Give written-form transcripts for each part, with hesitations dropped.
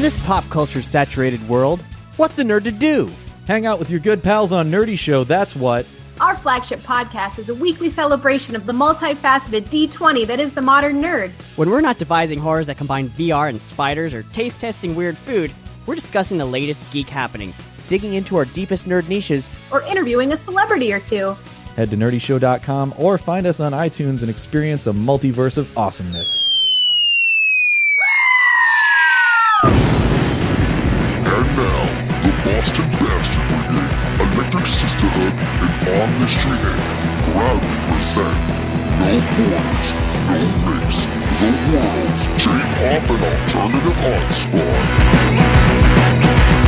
In this pop culture saturated world, what's a nerd to do? Hang out with your good pals on Nerdy Show, that's what. Our flagship podcast is a weekly celebration of the multifaceted D20 that is the modern nerd. When we're not devising horrors that combine VR and spiders or taste testing weird food, we're discussing the latest geek happenings, Digging into our deepest nerd niches, Or interviewing a celebrity or two. Head to nerdyshow.com or find us on iTunes and experience a multiverse of awesomeness. And now, the Boston Bastard Brigade, Electric Sisterhood, and On the Street Inc. proudly present No Borders, No Mix, The World's J-Pop and Alternative Art Squad.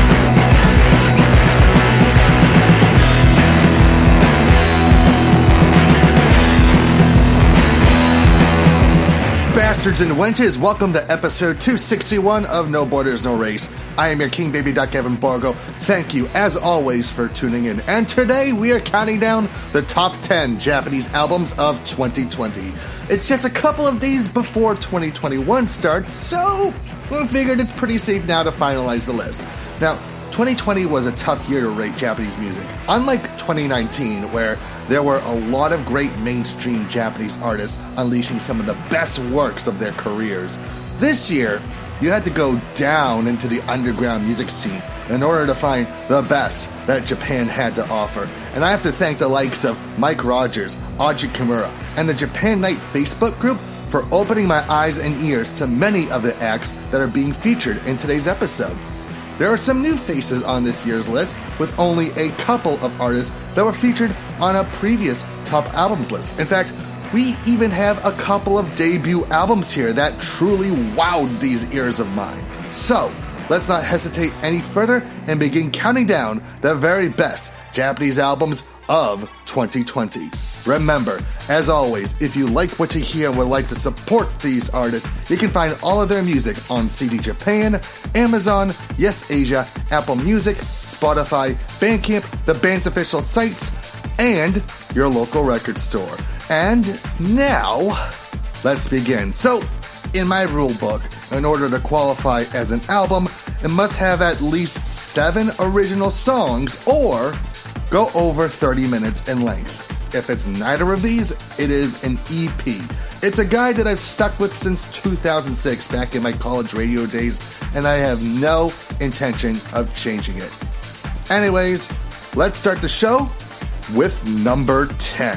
Bastards and wenches, welcome to episode 261 of No Borders, No Race. I am your king baby duck, Evan Borgo. Thank you, as always, for tuning in. And today we are counting down the top 10 Japanese albums of 2020. It's just a couple of days before 2021 starts, so we figured it's pretty safe now to finalize the list. Now, 2020 was a tough year to rate Japanese music. Unlike 2019, where there were a lot of great mainstream Japanese artists unleashing some of the best works of their careers, this year, you had to go down into the underground music scene in order to find the best that Japan had to offer. And I have to thank the likes of Mike Rogers, Audrey Kimura, and the Japan Night Facebook group for opening my eyes and ears to many of the acts that are being featured in today's episode. There are some new faces on this year's list, with only a couple of artists that were featured on a previous top albums list. In fact, we even have a couple of debut albums here that truly wowed these ears of mine. So, let's not hesitate any further and begin counting down the very best Japanese albums of 2020. Remember, as always, if you like what you hear and would like to support these artists, you can find all of their music on CD Japan, Amazon, Yes Asia, Apple Music, Spotify, Bandcamp, the band's official sites, and your local record store. And now, let's begin. So, in my rule book, in order to qualify as an album, it must have at least 7 original songs or go over 30 minutes in length. If it's neither of these, it is an EP. It's a guide that I've stuck with since 2006, back in my college radio days, and I have no intention of changing it. Anyways, let's start the show with number 10.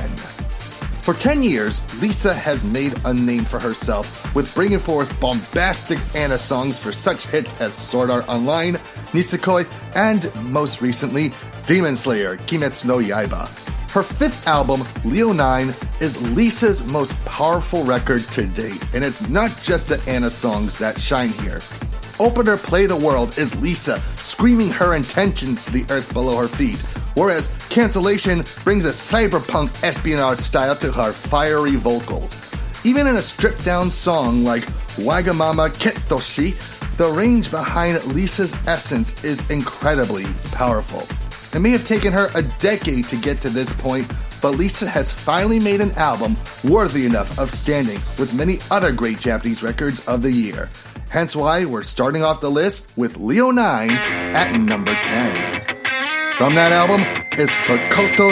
For 10 years, Lisa has made a name for herself with bringing forth bombastic Anna songs for such hits as Sword Art Online, Nisekoi, and most recently, Demon Slayer, Kimetsu no Yaiba. Her 5th album, Leo 9, is Lisa's most powerful record to date, and it's not just the Anna songs that shine here. Opener Play the World is Lisa screaming her intentions to the earth below her feet, whereas Cancellation brings a cyberpunk espionage style to her fiery vocals. Even in a stripped-down song like Wagamama Kettoshi, the range behind Lisa's essence is incredibly powerful. It may have taken her a decade to get to this point, but Lisa has finally made an album worthy enough of standing with many other great Japanese records of the year. Hence why we're starting off the list with Leo 9 at number 10. From that album is Makoto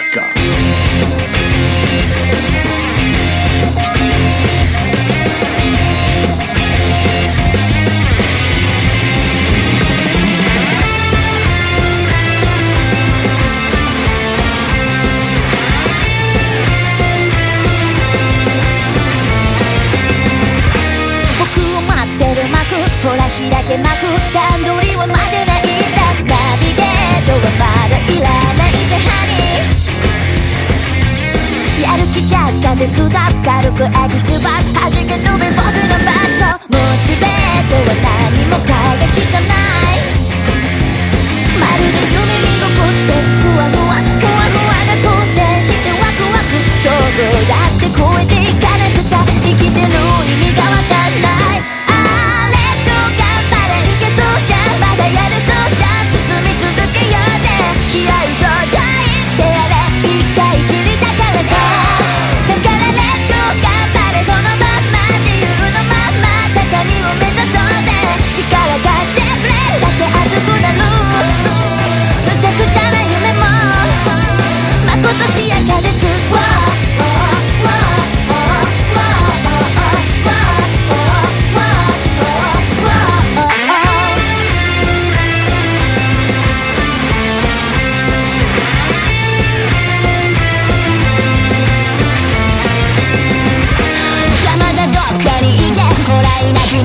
Shiaka. ほら開けまく段取りはまだないんだナビゲートはまだいらないぜハニーやる気じゃがですだ軽くエキスバッ弾け飛び僕の場所モチベートは何も変えがきかないまるで夢見心地ですふわふわふわふわが好転してワクワク想像だって超えていかなくちゃ生きてる意味がわかんないまだやれそうじゃ進み続けようぜ気合い上々してやれ一回きりだからさだから Let's go 頑張れそのまんま自由のまんま高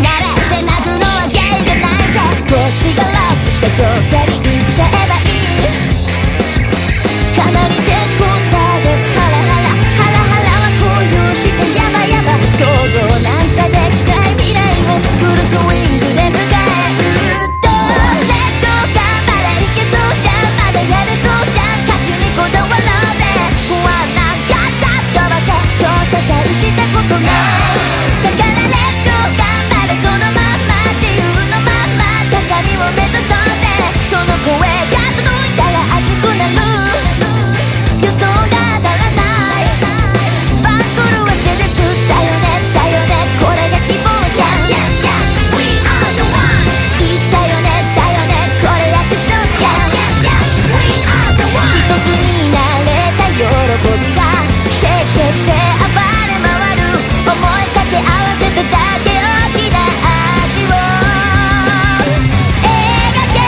慣れて泣くのは芸がないぜ腰がラップしてどっかに行っちゃえばいいかなりジェットコースターですハラハラハラハラはこういうしてやばやば想像なんかできない未来をフルスイングで迎えると Let's go 頑張れいけそうじゃんまだやれそうじゃん勝ちにこだわろうぜ不安なガッタッ飛ばせどうせ大したことないだから Let's go 頑張れそのまんま自由のまんま高みを目指そうぜその声が届いたら熱くなる予想が当たらない番狂わせですだよねだよねこれが希望じゃん Yes, yes, we are the one 言ったよねだよねこれやってそうじゃん Yes, yes, we are the one 一つになれた喜びがシェイクシェイクして暴れ回る思いかけ合わせただけ大きな味を描け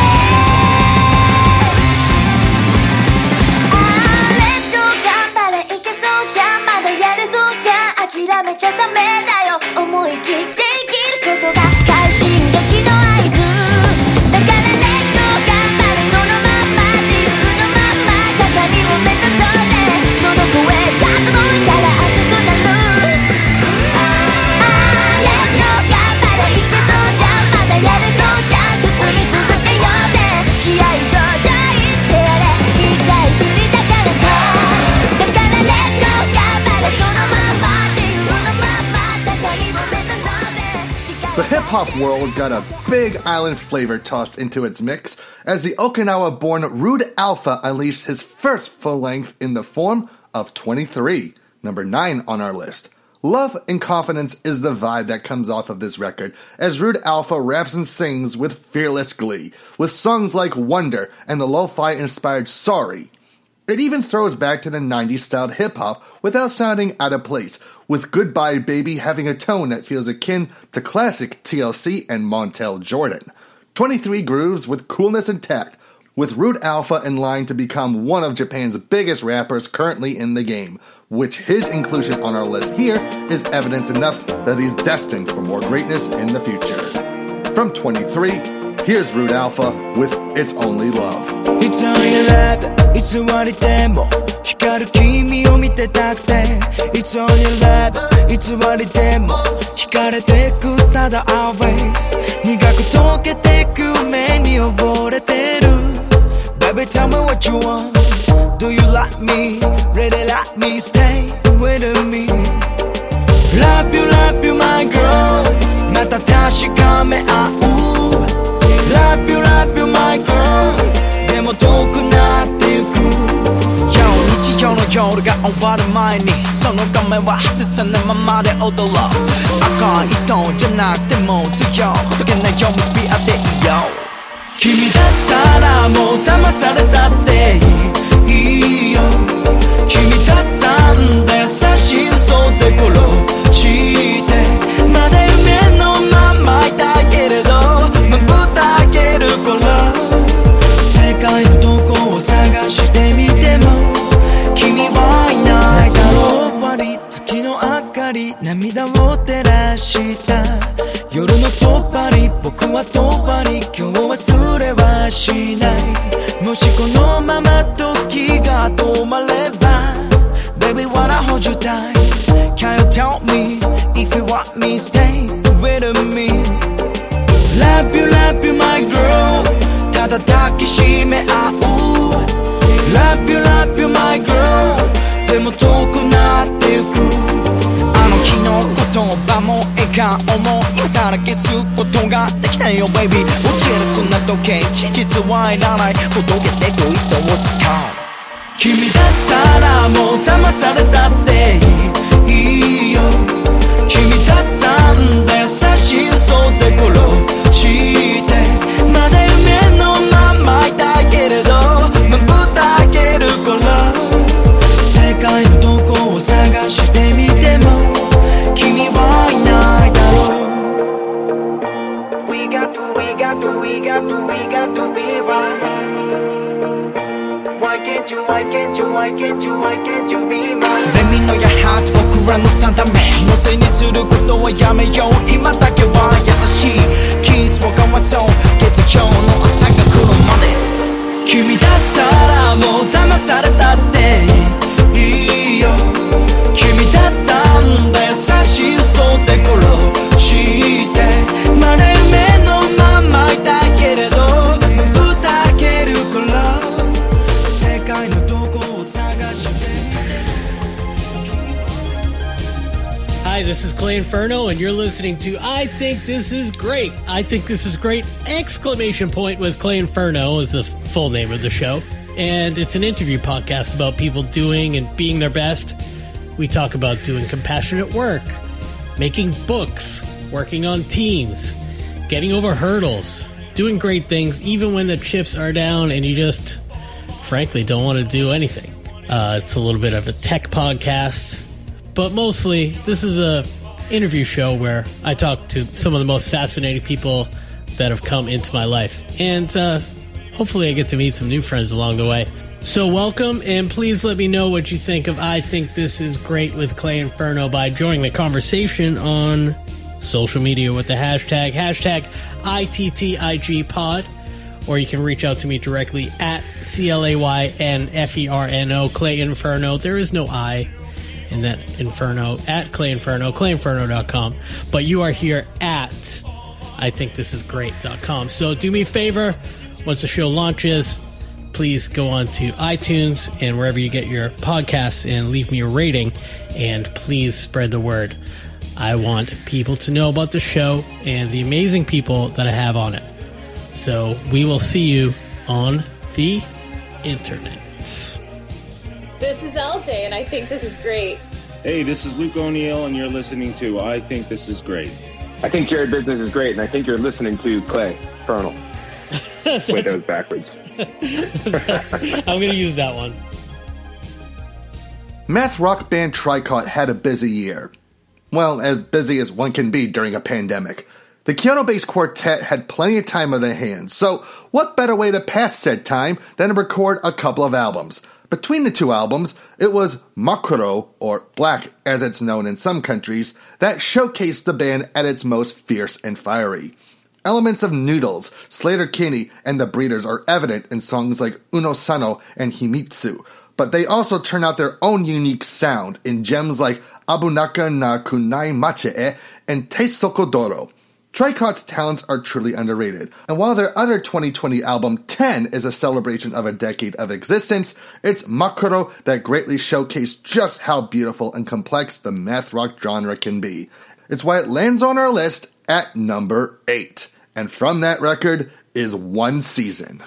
Let's go 頑張れいけそうじゃんまだやれそうじゃん諦めちゃダメだよ思い切って生きることが快進撃の合図だから Let's go 頑張れそのまんま自由のまんま高みを目指そうぜその声が届いたら熱くなるLet's go 頑張れいけそうじゃんまだやれそうじゃん進み続けようぜ気合い以上じゃ生きてやれ言いたいふりだからさだから Let's go 頑張れそのまんま自由のまんま高みを目指そうぜ The hip-hop world got a big island flavor tossed into its mix as the Okinawa-born Rude Alpha unleashed his first full-length in the form of 23, number 9 on our list. Love and confidence is the vibe that comes off of this record, as Rude Alpha raps and sings with fearless glee, with songs like Wonder and the lo-fi inspired Sorry. It even throws back to the 90s styled hip-hop without sounding out of place, with Goodbye Baby having a tone that feels akin to classic TLC and Montel Jordan. 23 grooves with coolness and tact, with Rude Alpha in line to become one of Japan's biggest rappers currently in the game, which his inclusion on our list here is evidence enough that he's destined for more greatness in the future. From 23, here's Rude Alpha with It's Only Love. It's only love 偽りでも光る君を見てたくて It's only love 偽りでも惹かれてくただ always 苦く溶けてく目に溺れてる Baby tell me what you want Do you like me? Really like me? Stay with me Love you my girl また確かめ合う Love you my girl でも遠くなってゆく日曜の夜が終わる前にその画面は外さないままで踊ろう赤い糸じゃなくても強ほどけないよう結び合っていよう君だったらもう騙されたっていいよ君だったんだ優しい嘘で殺してまだ夢のままいたけれどまぶたあげるから世界のどこを探してみても君はいないだろう終わり月の明かり涙を照らした夜のとばり僕はとばり今日忘れはしないもしこのまま時が止まれば Baby wanna hold you tight Can you tell me if you want me stay with me Love you my girl ただ抱きしめ合う Love you my girl でも遠くなってゆくあの日の言葉も笑顔も今さら消すことができないよ baby 落ちるそんな時計真実はいらないほどけてく糸を使う君だったらもう騙されたっていいよ君だったんだ優しい嘘で殺してまだ夢のままいたけれどまぶたあげるから世界のどこを探してみても君はいないだろう We got to be right Why can't you be mine Let me know your heart 僕らの定めのせいにすることはやめよう今だけは優しはそう月曜の朝が来るまで君だったらもう騙されたっていいよ君だったんだ優しい嘘で殺してまだ夢のままいたけれど歌けるから世界のどこを探して Hi, this is Clay Inferno, and you're listening to I Think This Is Great. I Think This Is Great! Exclamation point with Clay Inferno is the full name of the show. And it's an interview podcast about people doing and being their best. We talk about doing compassionate work, making books, working on teams, getting over hurdles, doing great things even when the chips are down and you just, frankly, don't want to do anything. It's a little bit of a tech podcast. But mostly, this is a interview show where I talk to some of the most fascinating people that have come into my life. And hopefully I get to meet some new friends along the way. So welcome, and please let me know what you think of I Think This Is Great with Clay Inferno by joining the conversation on social media with the hashtag ITTIGpod. Or you can reach out to me directly at CLAYNFERNO, Clay Inferno. There is no I in that Inferno, at Clay Inferno, clayinferno.com. But you are here at IThinkThisIsGreat.com. So do me a favor, once the show launches, please go on to iTunes and wherever you get your podcasts and leave me a rating. And please spread the word. I want people to know about the show and the amazing people that I have on it. So we will see you on the internet. This is LJ, and I think this is great. Hey, this is Luke O'Neill, and you're listening to I Think This Is Great. I think your business is great, and I think you're listening to Clay Infernal. Wait, that was backwards. I'm going to use that one. Math rock band Tricot had a busy year. Well, as busy as one can be during a pandemic. The Kyoto-based quartet had plenty of time on their hands, so what better way to pass said time than to record a couple of albums? Between the two albums, it was Makuro, or Black as it's known in some countries, that showcased the band at its most fierce and fiery. Elements of Noodles, Slater-Kinney, and the Breeders are evident in songs like Uno Sano and Himitsu, but they also turn out their own unique sound in gems like Abunaka na Kunai Machi'e and Te Sokodoro. Tricot's talents are truly underrated, and while their other 2020 album 10 is a celebration of a decade of existence, it's Makuro that greatly showcased just how beautiful and complex the math rock genre can be. It's why it lands on our list at number 8, and from that record is One Season.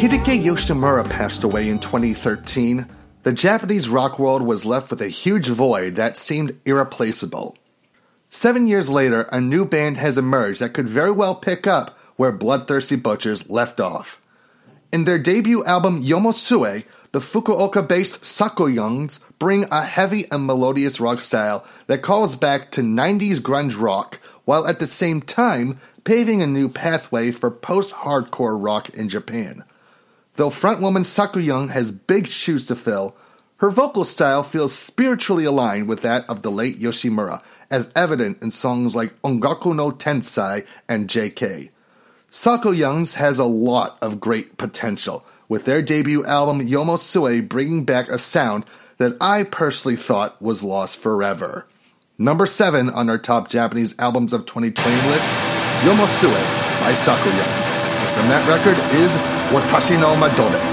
Hideki Yoshimura passed away in 2013, the Japanese rock world was left with a huge void that seemed irreplaceable. 7 years later, a new band has emerged that could very well pick up where Bloodthirsty Butchers left off. In their debut album Yomosue, the Fukuoka-based Sakoyoungs bring a heavy and melodious rock style that calls back to 90s grunge rock, while at the same time paving a new pathway for post-hardcore rock in Japan. Though frontwoman Sakoyoung has big shoes to fill, her vocal style feels spiritually aligned with that of the late Yoshimura, as evident in songs like Ongaku no Tensai and JK. Sakoyoungs has a lot of great potential, with their debut album Yomosue bringing back a sound that I personally thought was lost forever. Number 7 on our top Japanese albums of 2020 list, Yomosue by Sakoyoungs. And from that record is Watashi no Madore.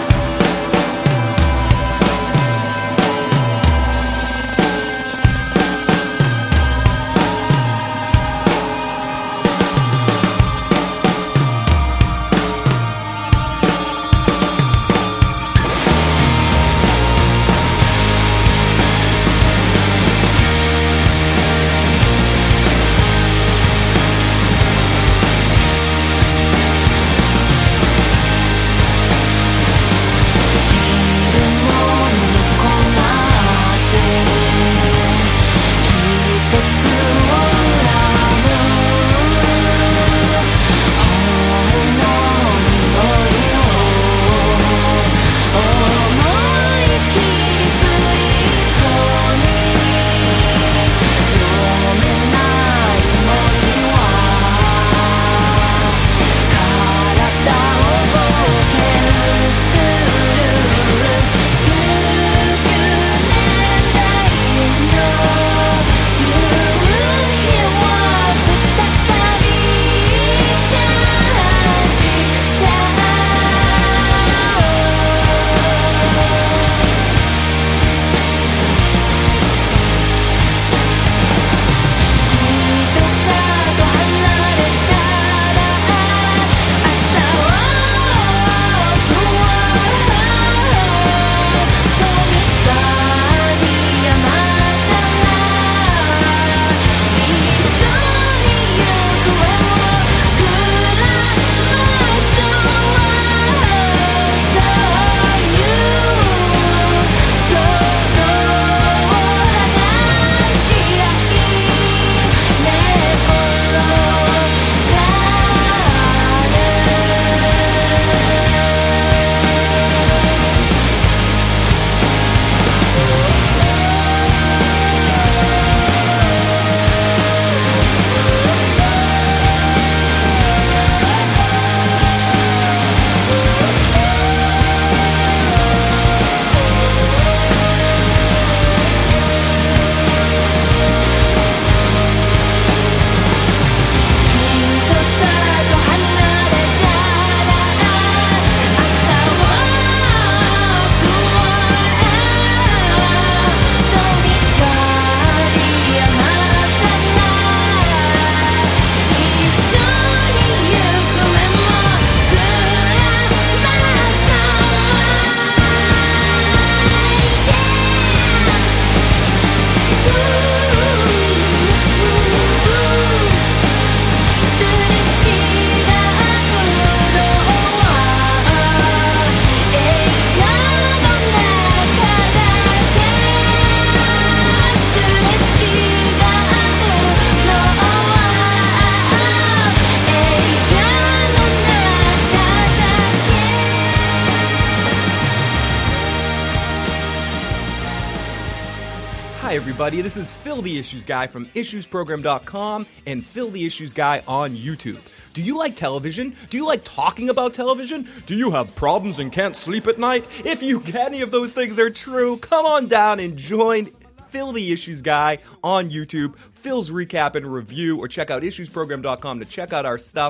Hi, everybody. This is Phil the Issues Guy from IssuesProgram.com and Phil the Issues Guy on YouTube. Do you like television? Do you like talking about television? Do you have problems and can't sleep at night? If any of those things are true, come on down and join Phil the Issues Guy on YouTube, Phil's Recap and Review, or check out IssuesProgram.com to check out our stuff.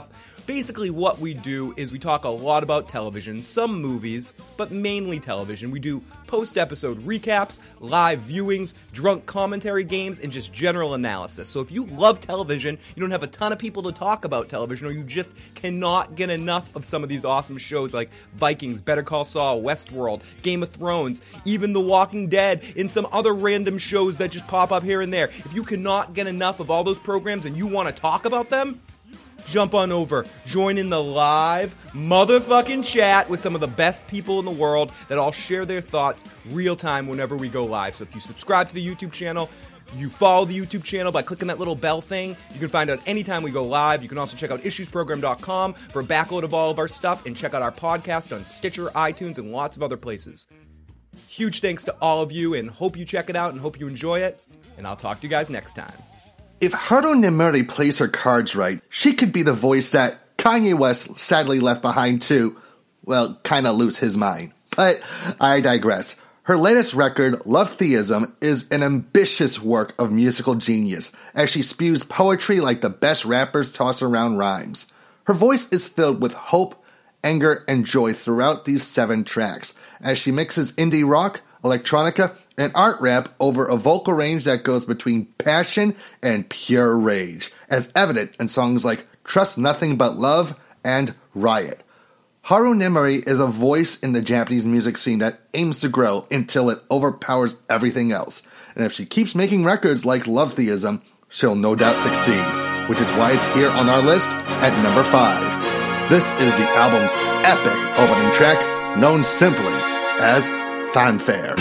Basically, what we do is we talk a lot about television, some movies, but mainly television. We do post-episode recaps, live viewings, drunk commentary games, and just general analysis. So if you love television, you don't have a ton of people to talk about television, or you just cannot get enough of some of these awesome shows like Vikings, Better Call Saul, Westworld, Game of Thrones, even The Walking Dead, and some other random shows that just pop up here and there. If you cannot get enough of all those programs and you want to talk about them, jump on over, join in the live motherfucking chat with some of the best people in the world that all share their thoughts real time whenever we go live. So if you subscribe to the YouTube channel, you follow the YouTube channel by clicking that little bell thing, you can find out anytime we go live. You can also check out issuesprogram.com for a backload of all of our stuff, and check out our podcast on Stitcher, iTunes, and lots of other places. Huge thanks to all of you, and hope you check it out and hope you enjoy it, and I'll talk to you guys next time. If Haru Nemuri plays her cards right, she could be the voice that Kanye West sadly left behind to, well, kinda lose his mind. But I digress. Her latest record, Love Theism, is an ambitious work of musical genius, as she spews poetry like the best rappers toss around rhymes. Her voice is filled with hope, anger, and joy throughout these 7 tracks, as she mixes indie rock, electronica, and art rap over a vocal range that goes between passion and pure rage, as evident in songs like Trust Nothing But Love and Riot. Haru Nemuri is a voice in the Japanese music scene that aims to grow until it overpowers everything else. And if she keeps making records like Love Theism, she'll no doubt succeed, which is why it's here on our list at number 5. This is the album's epic opening track, known simply as Fanfare.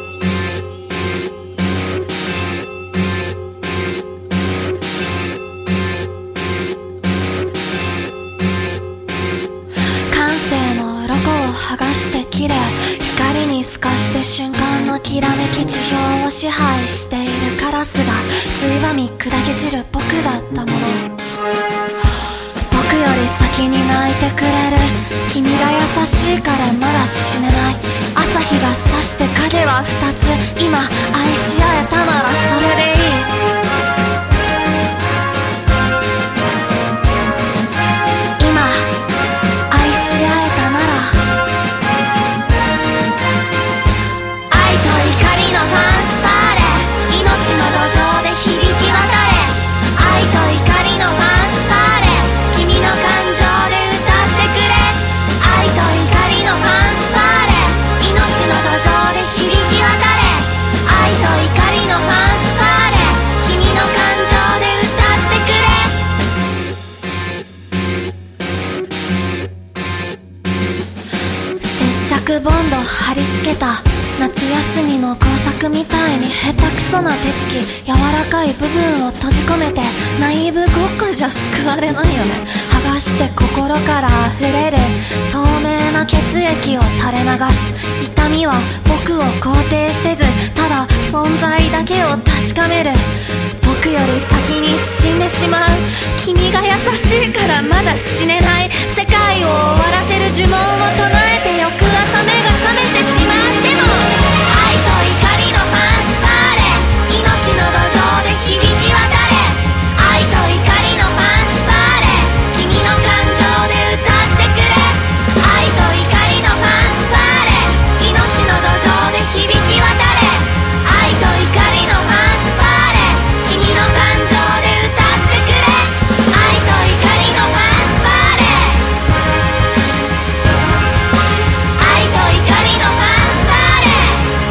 剥がして綺麗光に透かして瞬間のきらめき地表を支配しているカラスがついばみ砕け散る僕だったもの僕より先に泣いてくれる君が優しいからまだ死ねない朝日が差して影は2つ今愛し合えたならそれでいい今愛し合えたなら愛と怒りのファンファーレ命の土壌で響き渡れ愛と怒りのファンファーレ君の感情で歌ってくれ愛と怒りのファンファーレ命の土壌で響き渡れ愛と怒りのファンファーレ君の感情で歌ってくれ接着ボンド貼り付けた夏休みの工作みたいに下手くそな手つき柔らかい部分を閉じ込めてナイーブごっこじゃ救われないよね剥がして心から溢れる透明な血液を垂れ流す痛みは僕を肯定せずただ存在だけを確かめる僕より先に死んでしまう君が優しいからまだ死ねない世界を終わらせる呪文を唱えて翌朝目が覚めてしまっても愛と怒りのファンファーレ命の土壌で響き渡れ愛と怒りのファンファーレ君の感情で歌ってくれ愛と怒りのファンファーレ命の土壌で響き渡れ愛と怒りのファンファーレ君の感情で歌ってくれ愛と怒りのファンファーレ愛と怒りのファンファーレ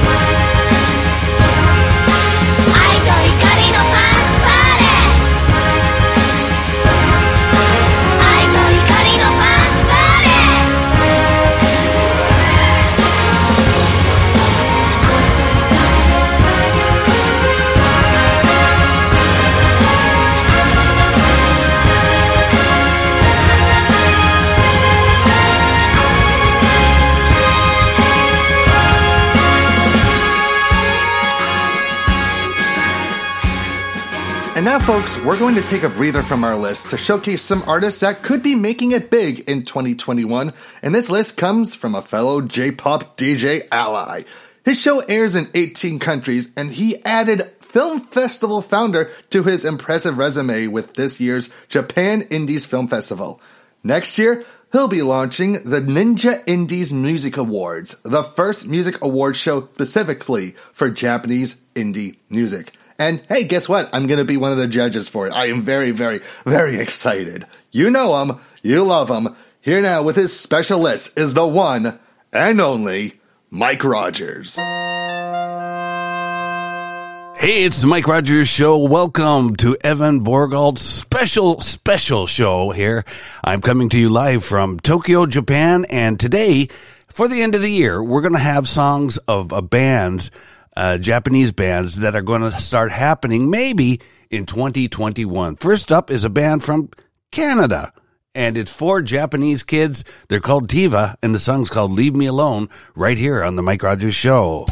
愛と怒りのファンファーレ愛と怒りのファンファーレ And now, folks, we're going to take a breather from our list to showcase some artists that could be making it big in 2021. And this list comes from a fellow J-pop DJ ally. His show airs in 18 countries, and he added Film Festival founder to his impressive resume with this year's Japan Indies Film Festival. Next year, he'll be launching the Ninja Indies Music Awards, the first music award show specifically for Japanese indie music. And hey, guess what? I'm going to be one of the judges for it. I am very, very, very excited. You know him. You love him. Here now with his special list is the one and only Mike Rogers. Hey, it's the Mike Rogers Show. Welcome to Evan Borgald's special show here. I'm coming to you live from Tokyo, Japan, and today, for the end of the year, we're going to have songs of bands, Japanese bands, that are going to start happening maybe in 2021. First up is a band from Canada, and it's 4 Japanese kids. They're called Tiva, and the song's called Leave Me Alone, right here on the Mike Rogers Show.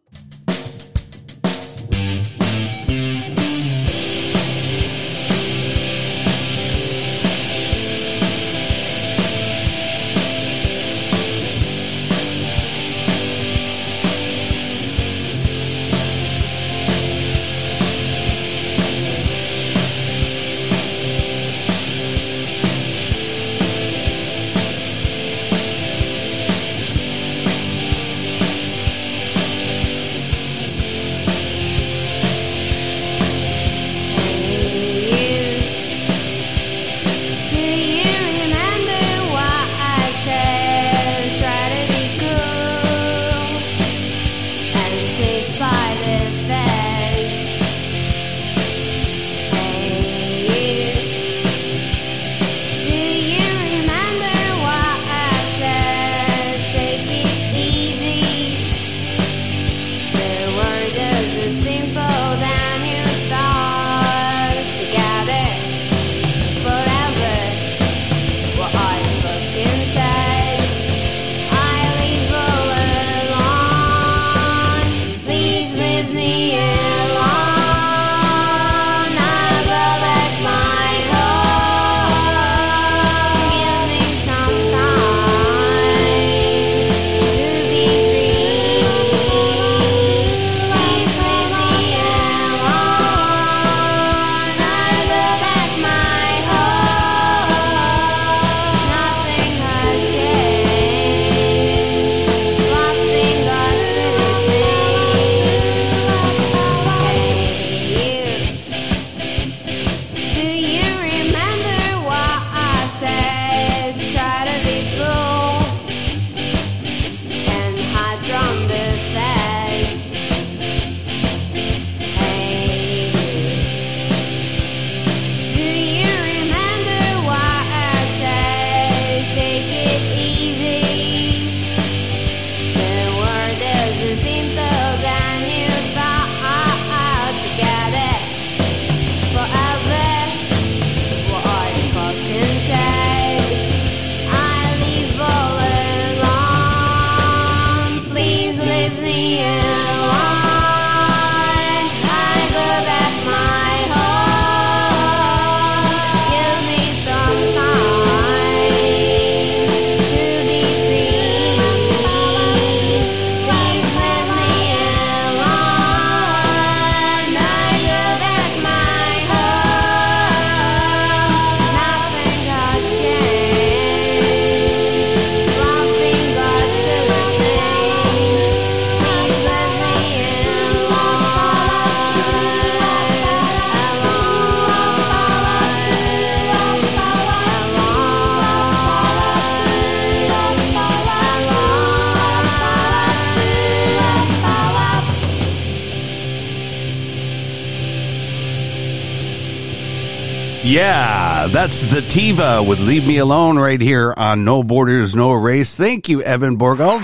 Yeah, that's the Tiva with Leave Me Alone right here on No Borders, No Race. Thank you, Evan Borgald.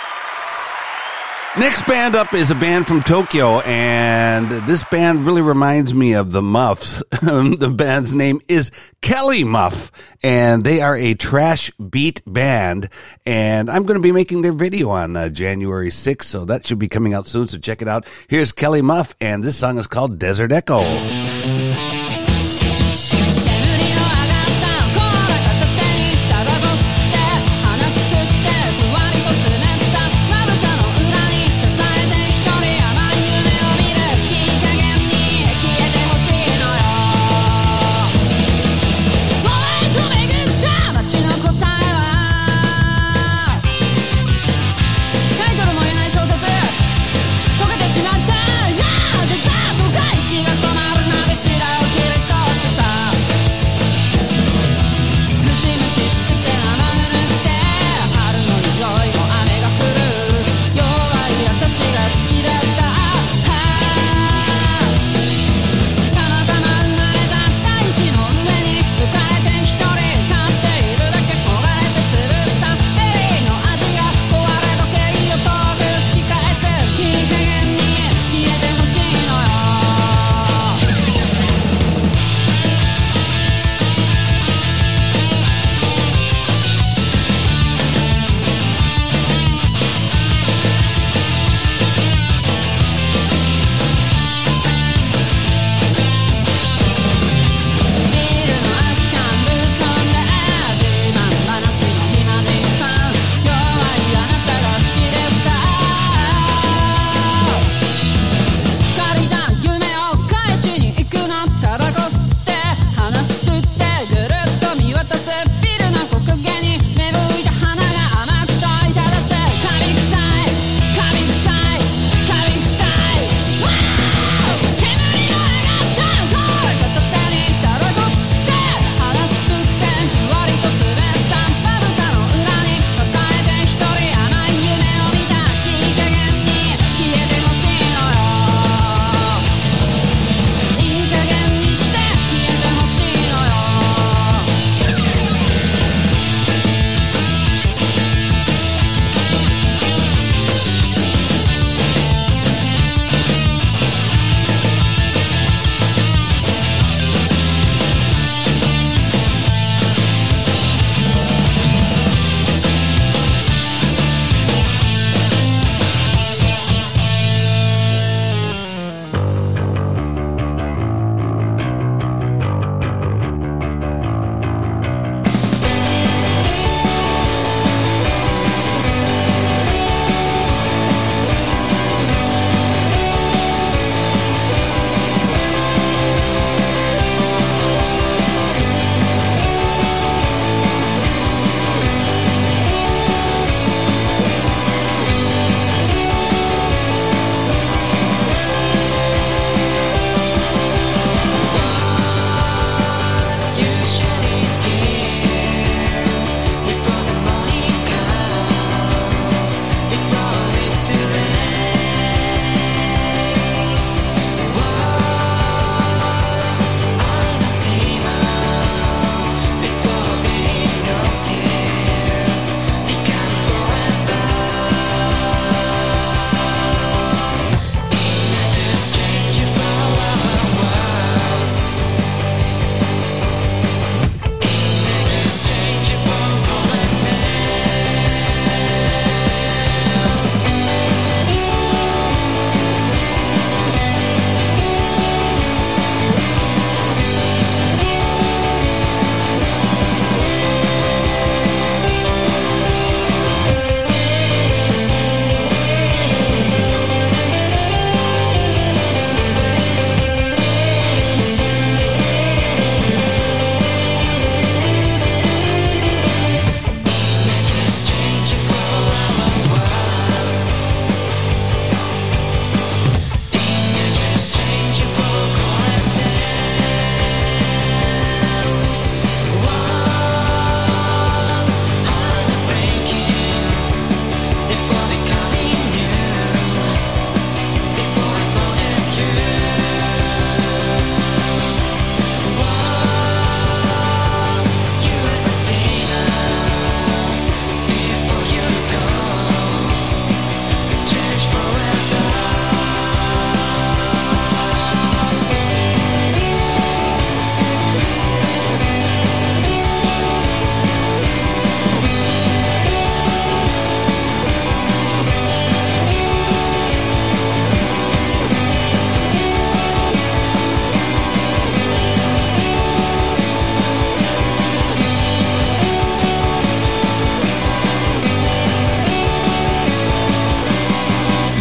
Next band up is a band from Tokyo, and this band really reminds me of the Muffs. The band's name is Kelly Muff, and they are a trash beat band, and I'm going to be making their video on January 6th, so that should be coming out soon, so check it out. Here's Kelly Muff, and this song is called Desert Echo. Desert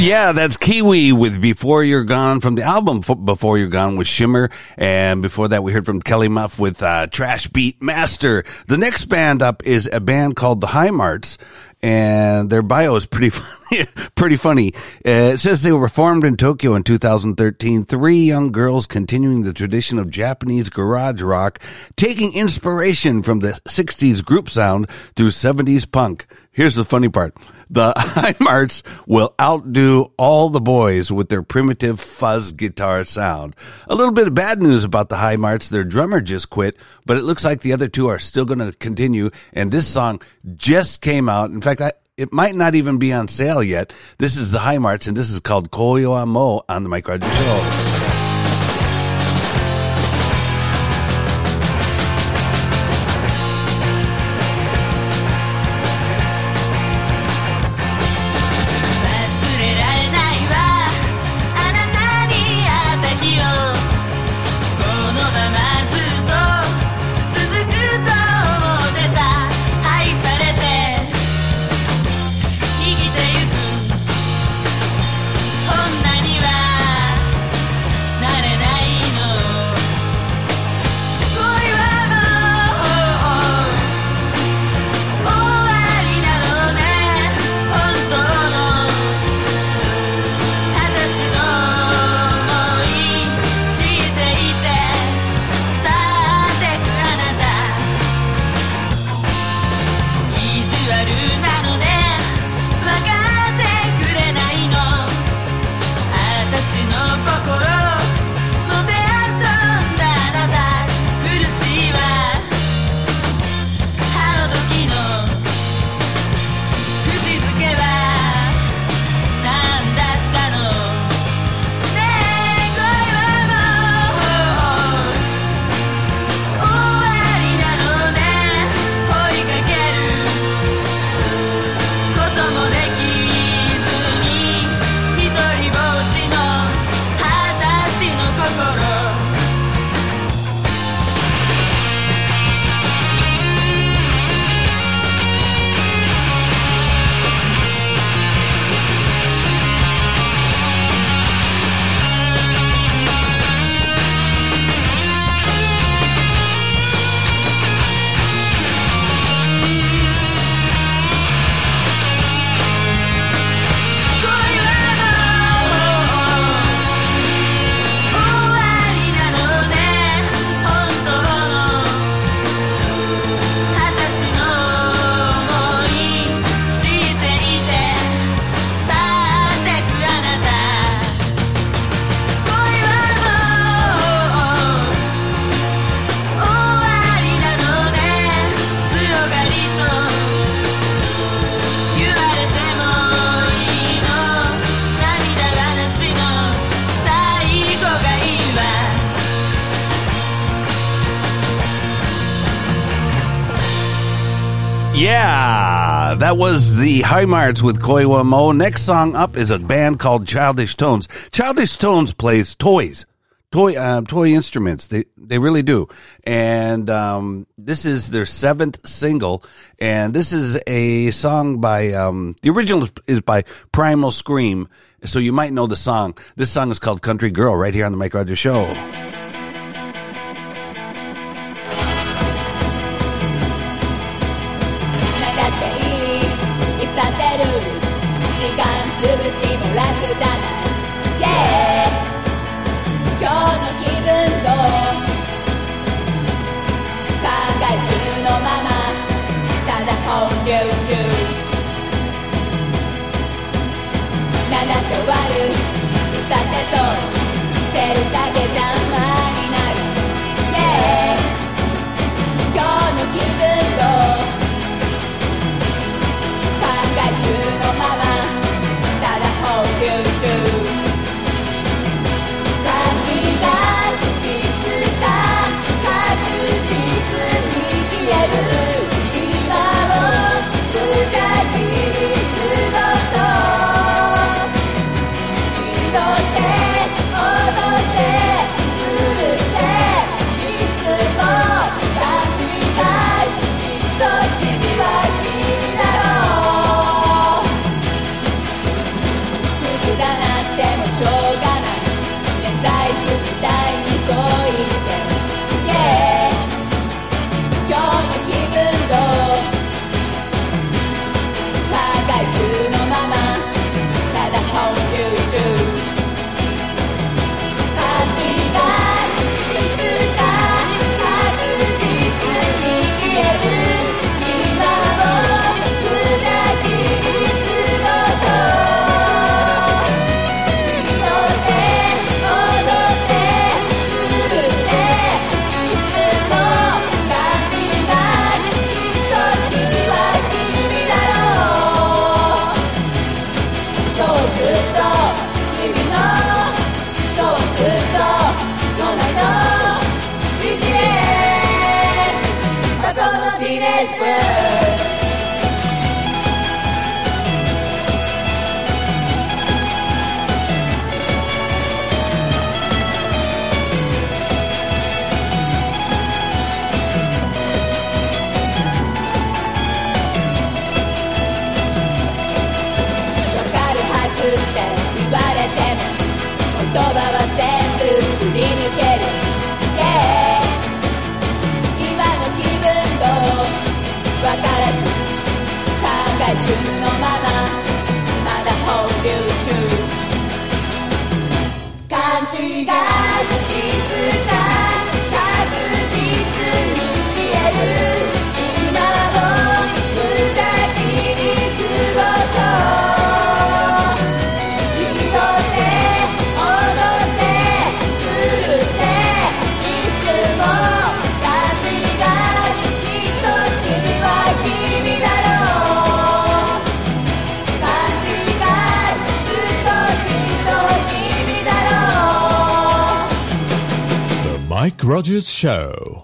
Yeah, that's Kiwi with Before You're Gone from the album Before You're Gone with Shimmer. And before that, we heard from Kelly Muff with Trash Beat Master. The next band up is a band called the High Marts. And their bio is pretty funny. It says they were formed in Tokyo in 2013. 3 young girls continuing the tradition of Japanese garage rock, taking inspiration from the 60s group sound through 70s punk. Here's the funny part. The High Marts will outdo all the boys with their primitive fuzz guitar sound. A little bit of bad news about the High Marts. Their drummer just quit, but it looks like the other 2 are still going to continue. And this song just came out. In fact, it might not even be on sale yet. This is the High Marts, and this is called Koyo wa Mo on the Mike Rogers Show. 'Yeah, that was the High Marts with Koyo wa Mo. Next song up is a band called Childish Tones. Childish Tones plays toys. Toy instruments. They really do. And this is their 7th single, and this is a song by the original is by Primal Scream, so you might know the song. This song is called Country Girl, right here on the Mike Rogers Show. Not to worry, it's not that all. There is a Mike Rogers Show.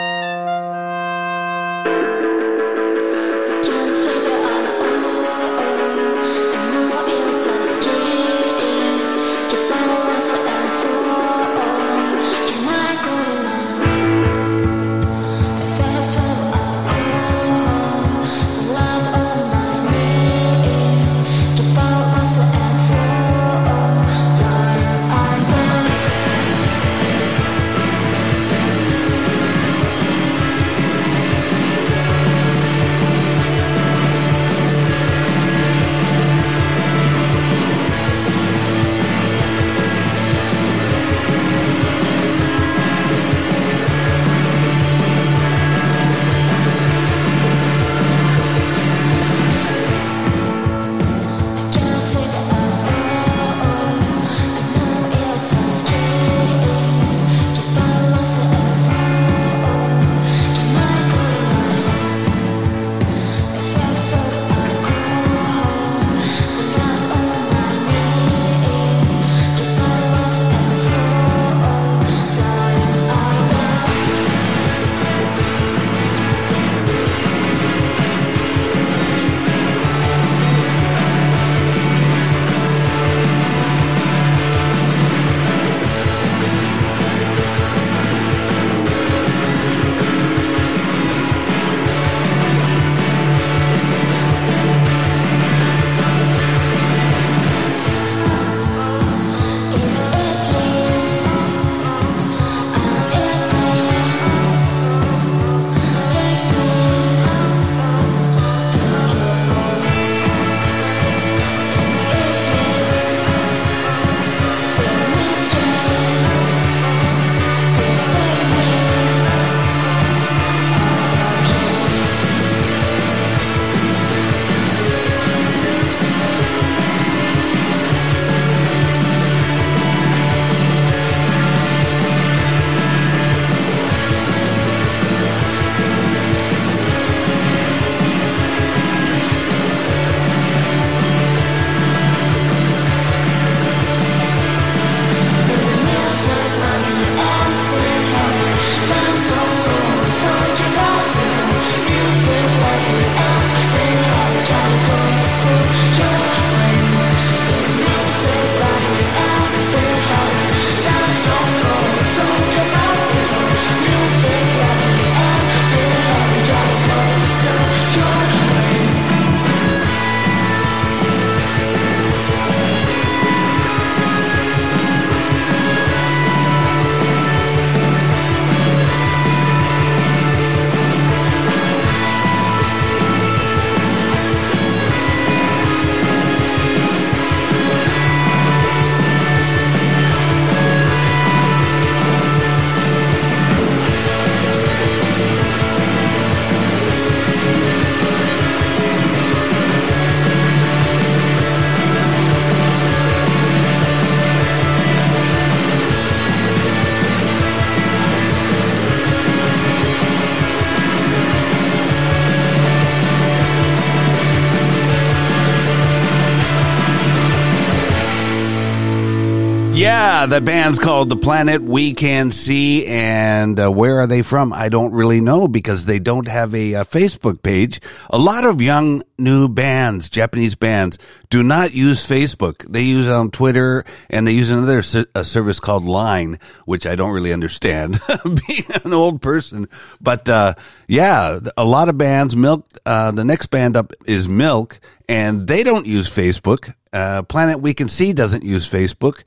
Yeah, the band's called The Planet We Can See, and where are they from? I don't really know because they don't have a Facebook page. A lot of young new bands, Japanese bands, do not use Facebook. They use Twitter, and they use another service called Line, which I don't really understand, being an old person. But yeah, a lot of bands. Milk. The next band up is Milk, and they don't use Facebook. Planet We Can See doesn't use Facebook.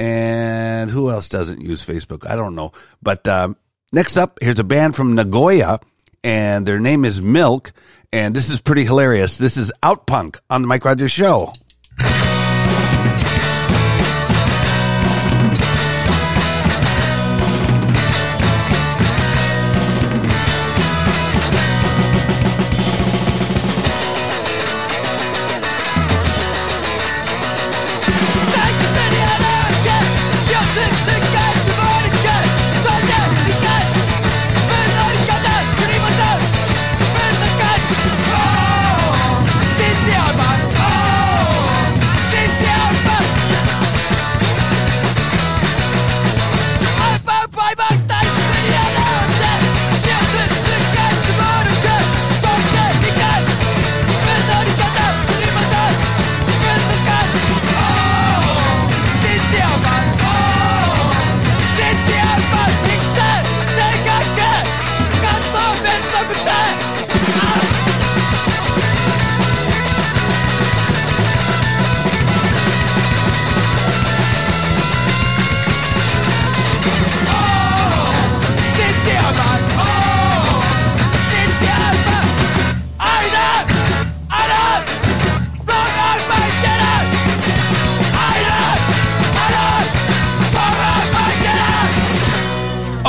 And who else doesn't use Facebook? I don't know. But next up, here's a band from Nagoya, and their name is Milk. And this is pretty hilarious. This is Outpunk on the Mike Rogers Show.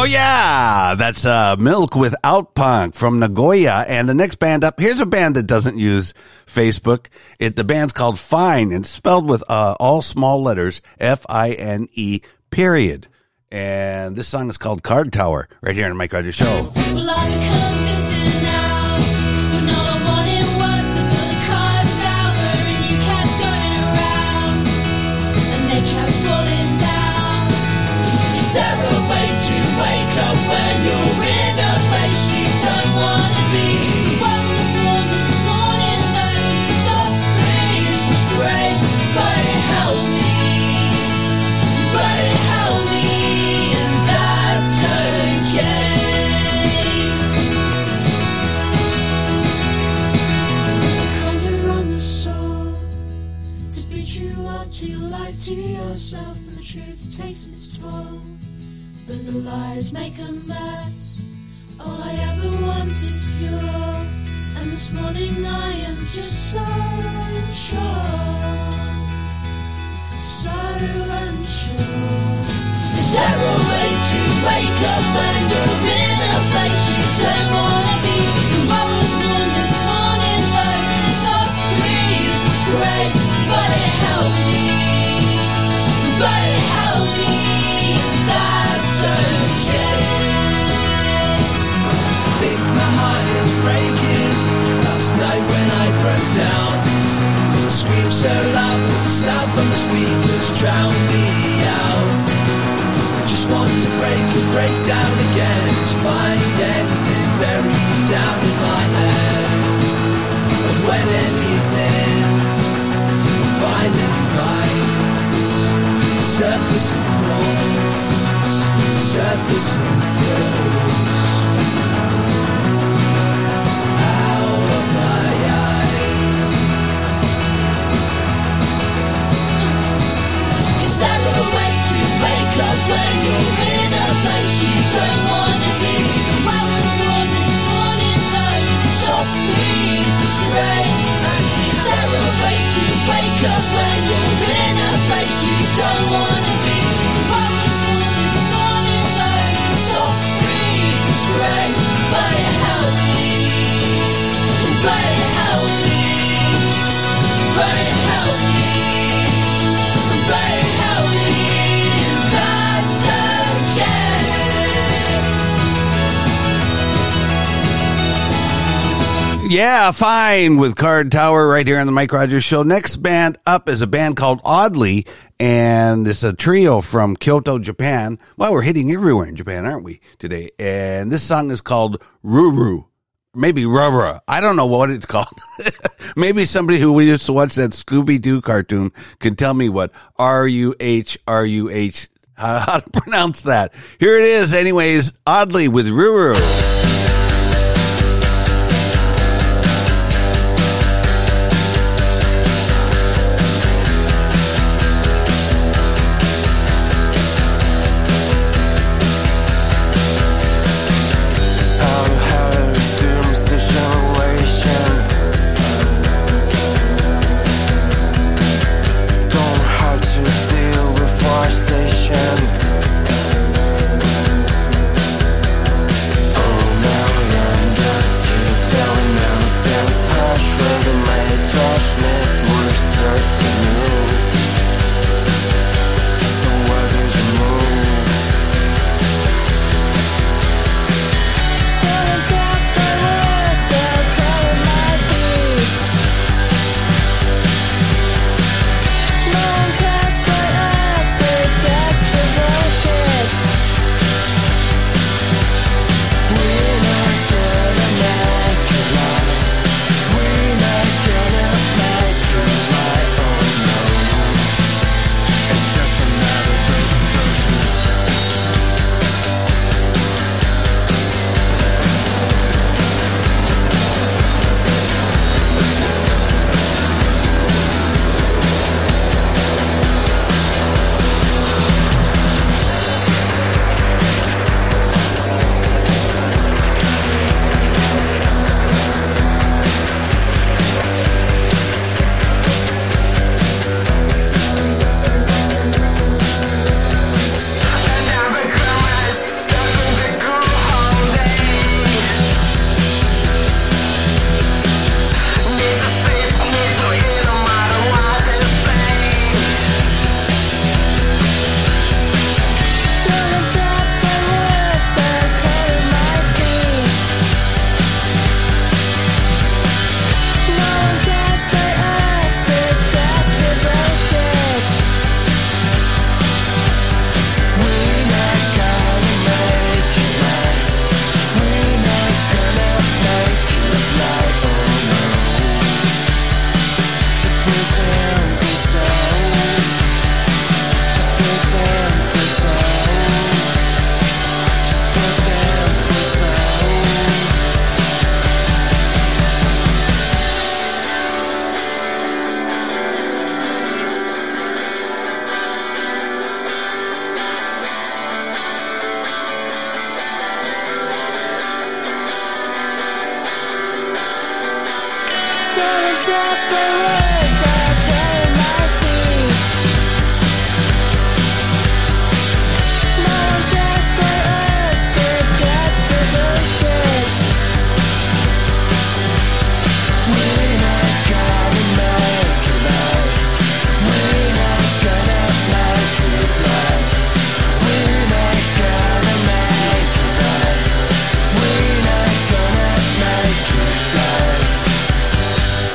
Oh, yeah. That's Milk with Outpunk from Nagoya. And the next band up, here's a band that doesn't use Facebook. The band's called Fine, and it's spelled with all small letters, F-I-N-E, period. And this song is called Card Tower, right here on the Mike Rogers Show. Well, I've become distant now, when all I wanted was to build a card tower, and you kept going around, and they kept falling down. Is there a way to wake up when you're in a place you don't want to be? I was born this morning, though the soft breeze was great, but it held me, but it held me, and that's okay. To yourself, and the truth takes its toll, but the lies make a mess. All I ever want is pure, and this morning I am just so unsure, so unsure. Is there a way to wake up when you're in a place you don't want to be? I was born this morning, though the soft breeze was great, but it held me, but it held me, that's okay. I think my heart is breaking. Last night when I broke down, the scream so loud, the sound from the speakers drowned me out. I just want to break down again, to find anything buried down in my head. And when anything finally finds surface and grows, surface and grows, out of my eyes. Is there a way to wake up when you're in a place you don't want to be? I was born this morning, though the soft breeze was great. Is there a way to wake up when you're in a place you don't want to be? I was born this morning, though the soft breeze was great, but it held me, but it held me, but it held me, but it held me, and that's okay. Yeah, Fine with Card Tower right here on the Mike Rogers Show. Next band up is a band called Oddly, and it's a trio from Kyoto, Japan. Well, we're hitting everywhere in Japan, aren't we, today? And this song is called Ruru. Maybe Rubra. I don't know what it's called. Maybe somebody who used to watch that Scooby-Doo cartoon can tell me what R-U-H, how to pronounce that. Here it is, anyways, Oddly with Ruru. Oh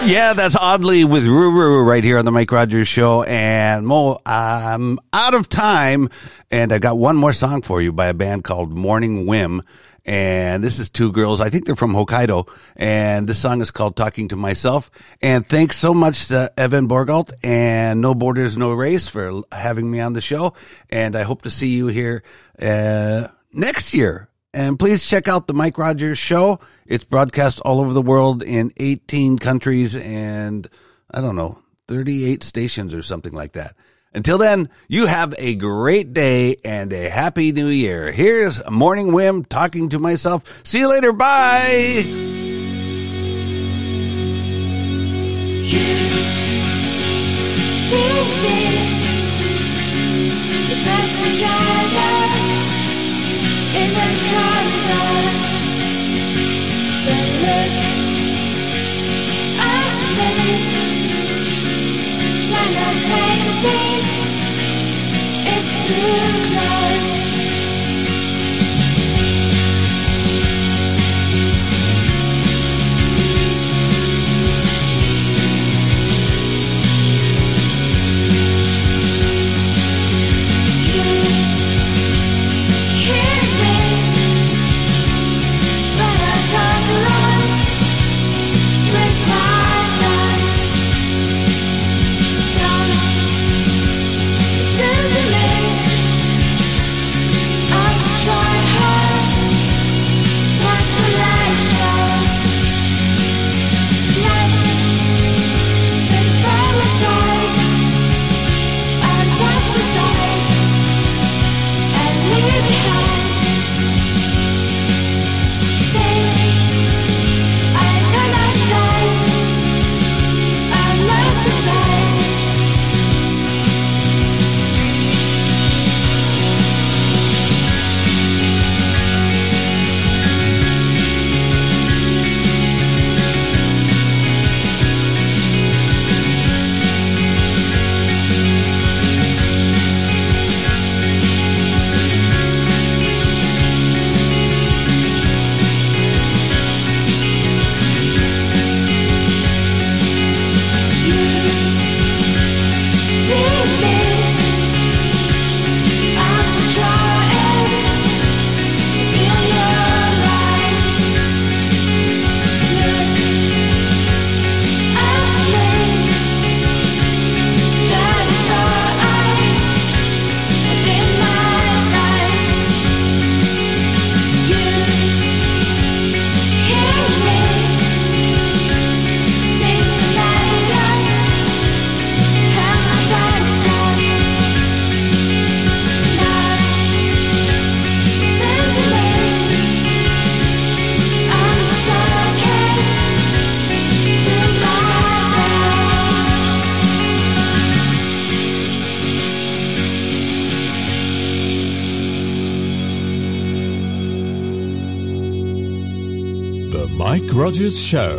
Yeah, that's Oddly with Ruru right here on the Mike Rogers Show. And Mo, I'm out of time, and I got one more song for you by a band called Morning Whim. And this is two girls. I think they're from Hokkaido. And this song is called Talking to Myself. And thanks so much to Evan Borgalt and No Borders, No Race for having me on the show. And I hope to see you here next year. And please check out the Mike Rogers Show. It's broadcast all over the world in 18 countries and, 38 stations or something like that. Until then, you have a great day and a happy new year. Here's Morning Whim, Talking to Myself. See you later. Bye. In the corridor, don't look at me. Why not take a peek? It's too close. Mike Rogers Show.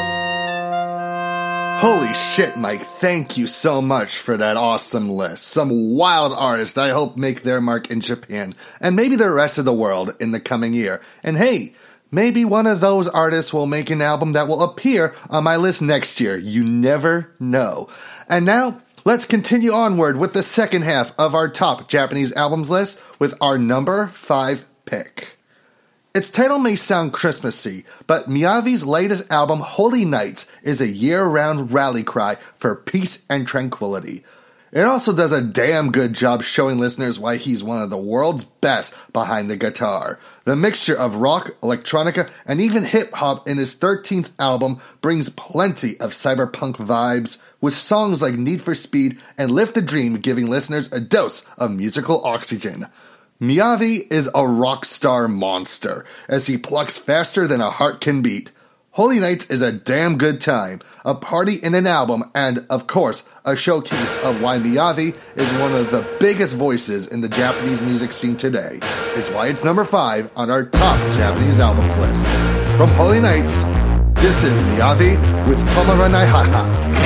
Holy shit, Mike. Thank you so much for that awesome list. Some wild artists that I hope make their mark in Japan and maybe the rest of the world in the coming year. And hey, maybe one of those artists will make an album that will appear on my list next year. You never know. And now, let's continue onward with the second half of our top Japanese albums list with our number 5 pick. Its title may sound Christmassy, but Miyavi's latest album, Holy Nights, is a year-round rally cry for peace and tranquility. It also does a damn good job showing listeners why he's one of the world's best behind the guitar. The mixture of rock, electronica, and even hip-hop in his 13th album brings plenty of cyberpunk vibes, with songs like Need for Speed and Live the Dream giving listeners a dose of musical oxygen. Miyavi is a rock star monster, as he plucks faster than a heart can beat. Holy Nights is a damn good time, a party in an album, and, of course, a showcase of why Miyavi is one of the biggest voices in the Japanese music scene today. It's why it's number 5 on our top Japanese albums list. From Holy Nights, this is Miyavi with Tomaranai Haha.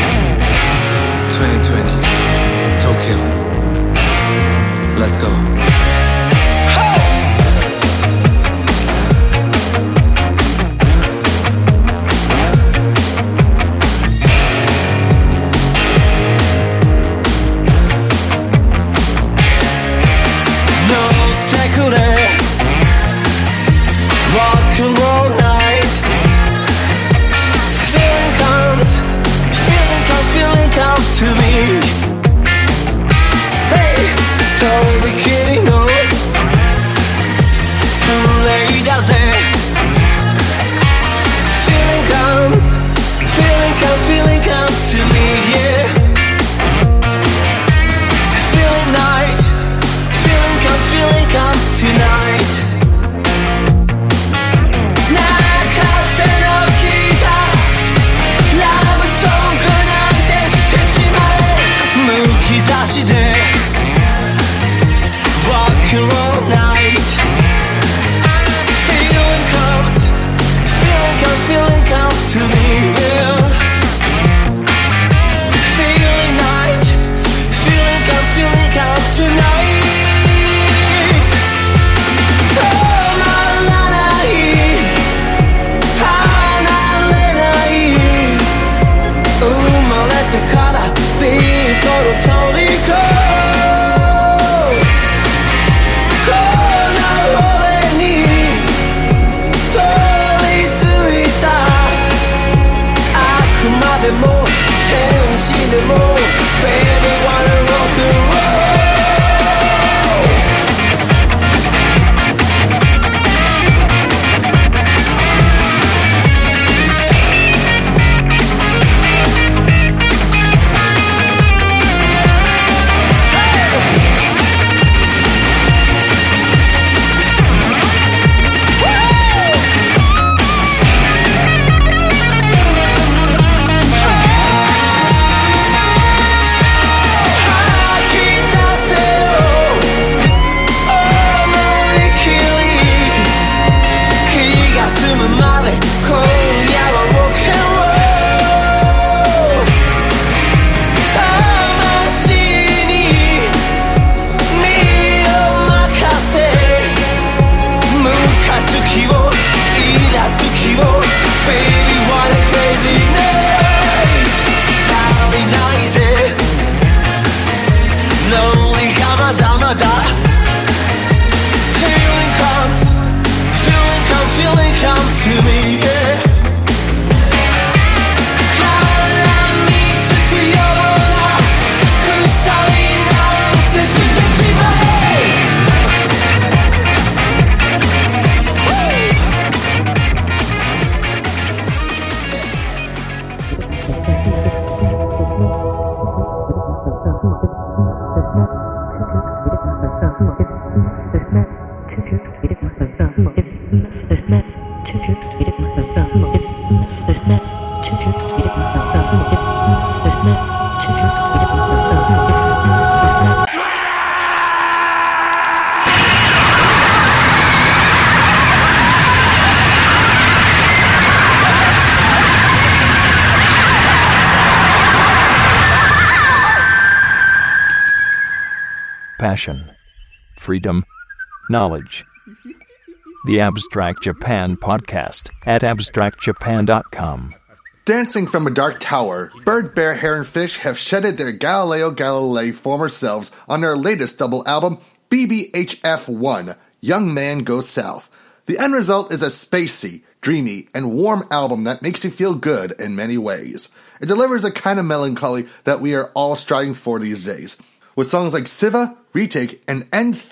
2020, Tokyo. Let's go. Passion, freedom, knowledge. The Abstract Japan Podcast at abstractjapan.com. Dancing from a dark tower, Bird, Bear, Hare, and Fish have shedded their Galileo Galilei former selves on their latest double album, BBHF1, Young Man Goes South. The end result is a spacey, dreamy, and warm album that makes you feel good in many ways. It delivers a kind of melancholy that we are all striving for these days, with songs like Siva, Retake, and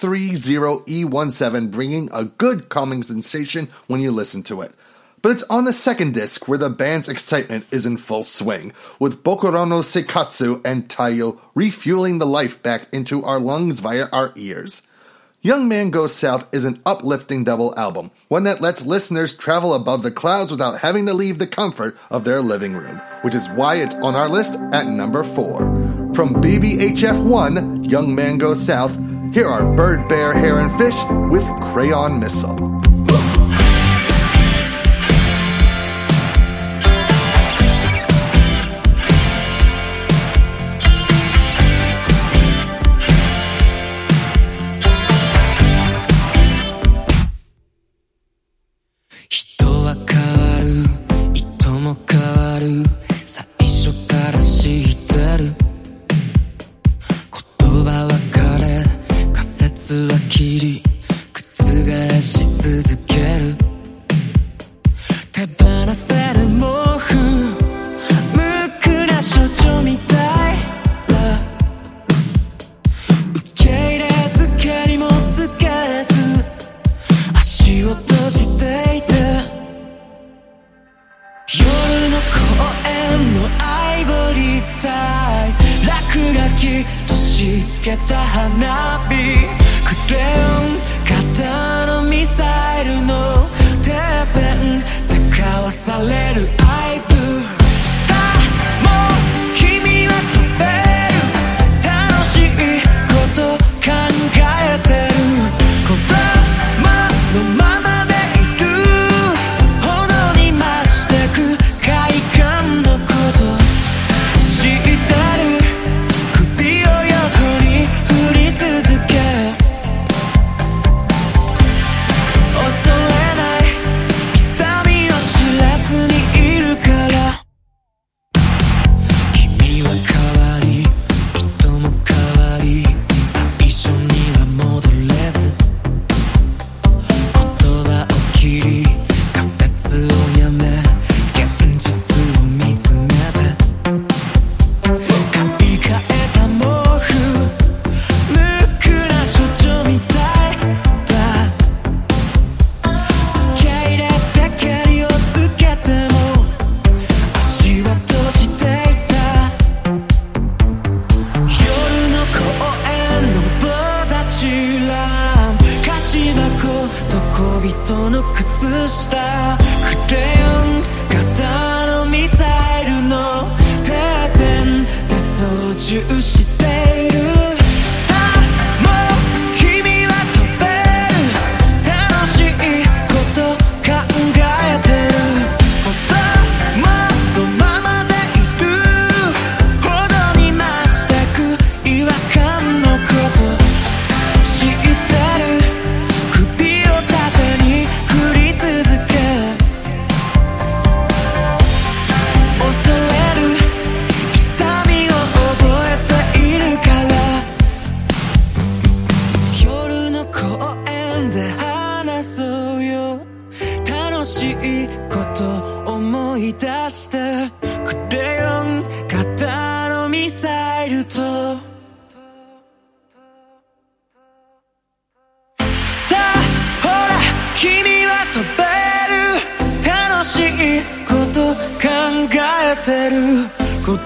N30E17 bringing a good calming sensation when you listen to it. But it's on the second disc where the band's excitement is in full swing, with Bokoro no Seikatsu and Taiyo refueling the life back into our lungs via our ears. Young Man Goes South is an uplifting double album, one that lets listeners travel above the clouds without having to leave the comfort of their living room, which is why it's on our list at number 4. From BBHF1, Young Man Goes South, here are Bird, Bear, Hare, and Fish with Crayon Missile.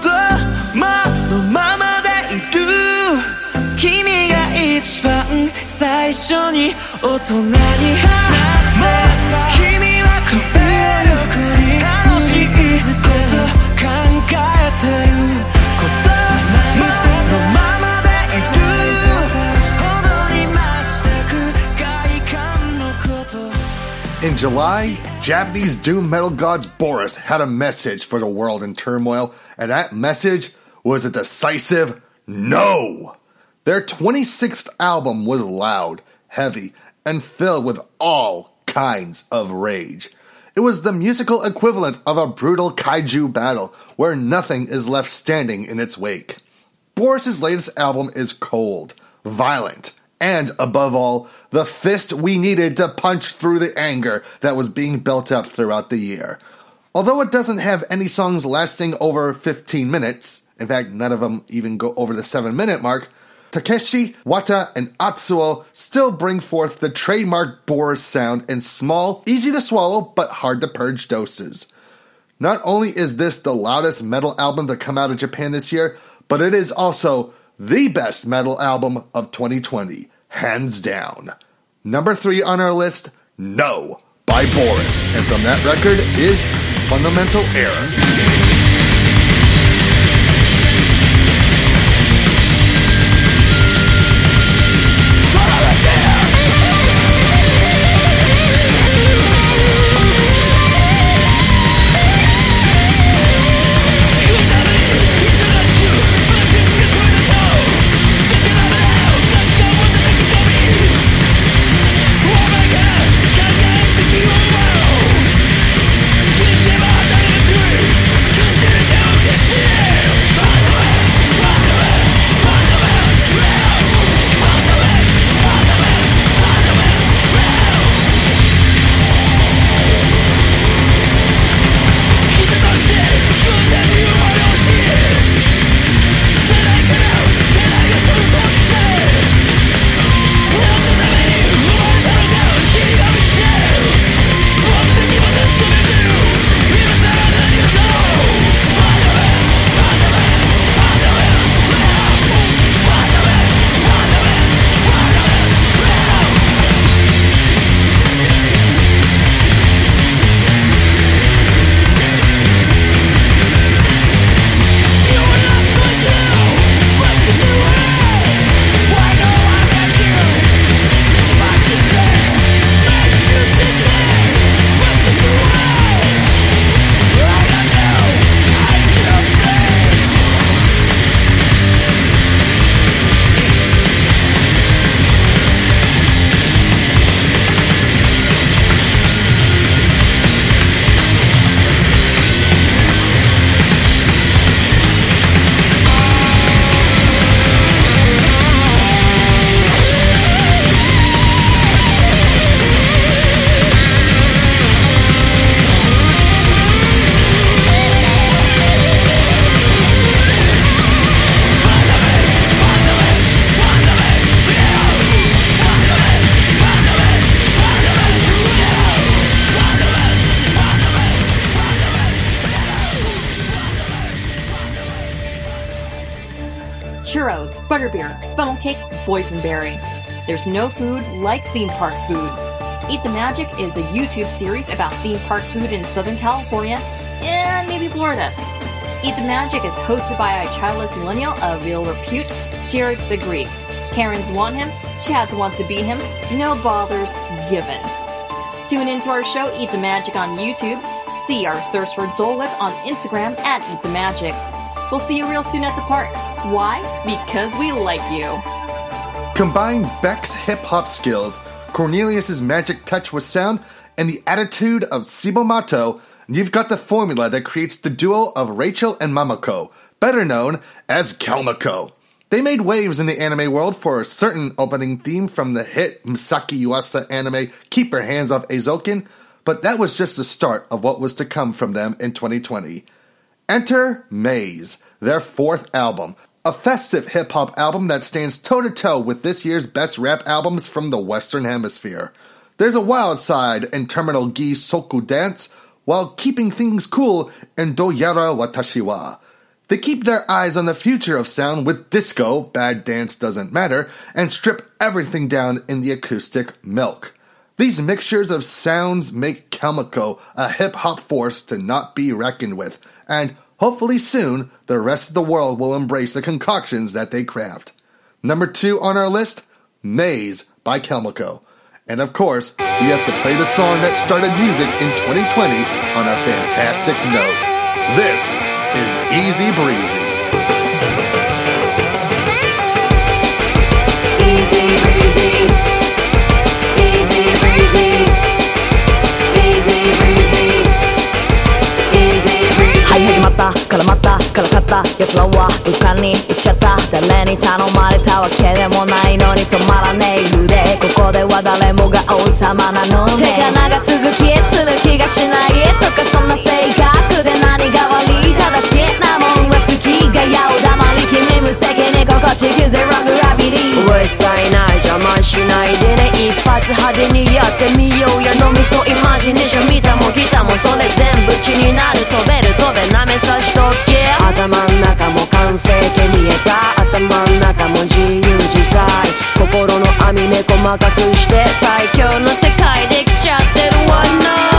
一番最初に大人になった君はこべる楽しいこと考えてることのままでいるほどに増してく外観のこと In July, Japanese doom metal gods Boris had a message for the world in turmoil, and that message was a decisive no. Their 26th album was loud, heavy, and filled with all kinds of rage. It was the musical equivalent of a brutal kaiju battle, where nothing is left standing in its wake. Boris's latest album is cold, violent, and, above all, the fist we needed to punch through the anger that was being built up throughout the year. Although it doesn't have any songs lasting over 15 minutes, in fact, none of them even go over the 7-minute mark, Takeshi, Wata, and Atsuo still bring forth the trademark Boris sound in small, easy-to-swallow, but hard-to-purge doses. Not only is this the loudest metal album to come out of Japan this year, but it is also the best metal album of 2020, hands down. Number 3 on our list, No, by Boris, and from that record is Fundamental Error. churros, butterbeer, funnel cake, boysenberry. There's no food like theme park food. Eat the Magic is a YouTube series about theme park food in Southern California and maybe Florida. Eat the Magic is hosted by a childless millennial of real repute, Jared the Greek. Karens want him, Chaz wants to be him, no bothers given. Tune into our show Eat the Magic on YouTube. See our Thirst for Dole Whip on Instagram at Eat the Magic. We'll see you real soon at the parks. Why? Because we like you. Combine Beck's hip-hop skills, Cornelius' magic touch with sound, and the attitude of Sibomato, and you've got the formula that creates the duo of Rachel and Mamako, better known as Kalmako. They made waves in the anime world for a certain opening theme from the hit Misaki Yuasa anime Keep Your Hands Off Eizouken, but that was just the start of what was to come from them in 2020. Enter Maze, their fourth album, a festive hip-hop album that stands toe-to-toe with this year's best rap albums from the Western Hemisphere. There's a wild side in Terminal Gi Soku Dance, while keeping things cool in Do Yara Watashi wa. They keep their eyes on the future of sound with disco, Bad Dance Doesn't Matter, and strip everything down in the acoustic milk. These mixtures of sounds make Kelmico a hip-hop force to not be reckoned with, and hopefully soon the rest of the world will embrace the concoctions that they craft. Number 2 on our list, Maze by Kelmico. And of course, we have to play the song that started music in 2020 on a fantastic note. This is Easy Breezy. Easy breezy, easy breezy, easy breezy, easy breezy. はい始まったからまたからかった奴らは浮かに行っちゃった。誰に頼まれたわけでもないのに止まらねえ腕。ここでは誰もが王様なのね。手が長続きする気がしないとかそんな性格で何が悪い。ただ好きなもんは好きがやお黙り君無責任心地ゼログラビリー。うるさいな邪魔しないでね。一発派手にやってみようや脳みそイマジネーション見たも来たもそれ全部血になる飛べる飛べなめさしとけ。頭ん中も完成形見えた。頭ん中も自由自在。心の網目細かくして最強の世界できちゃってるわな。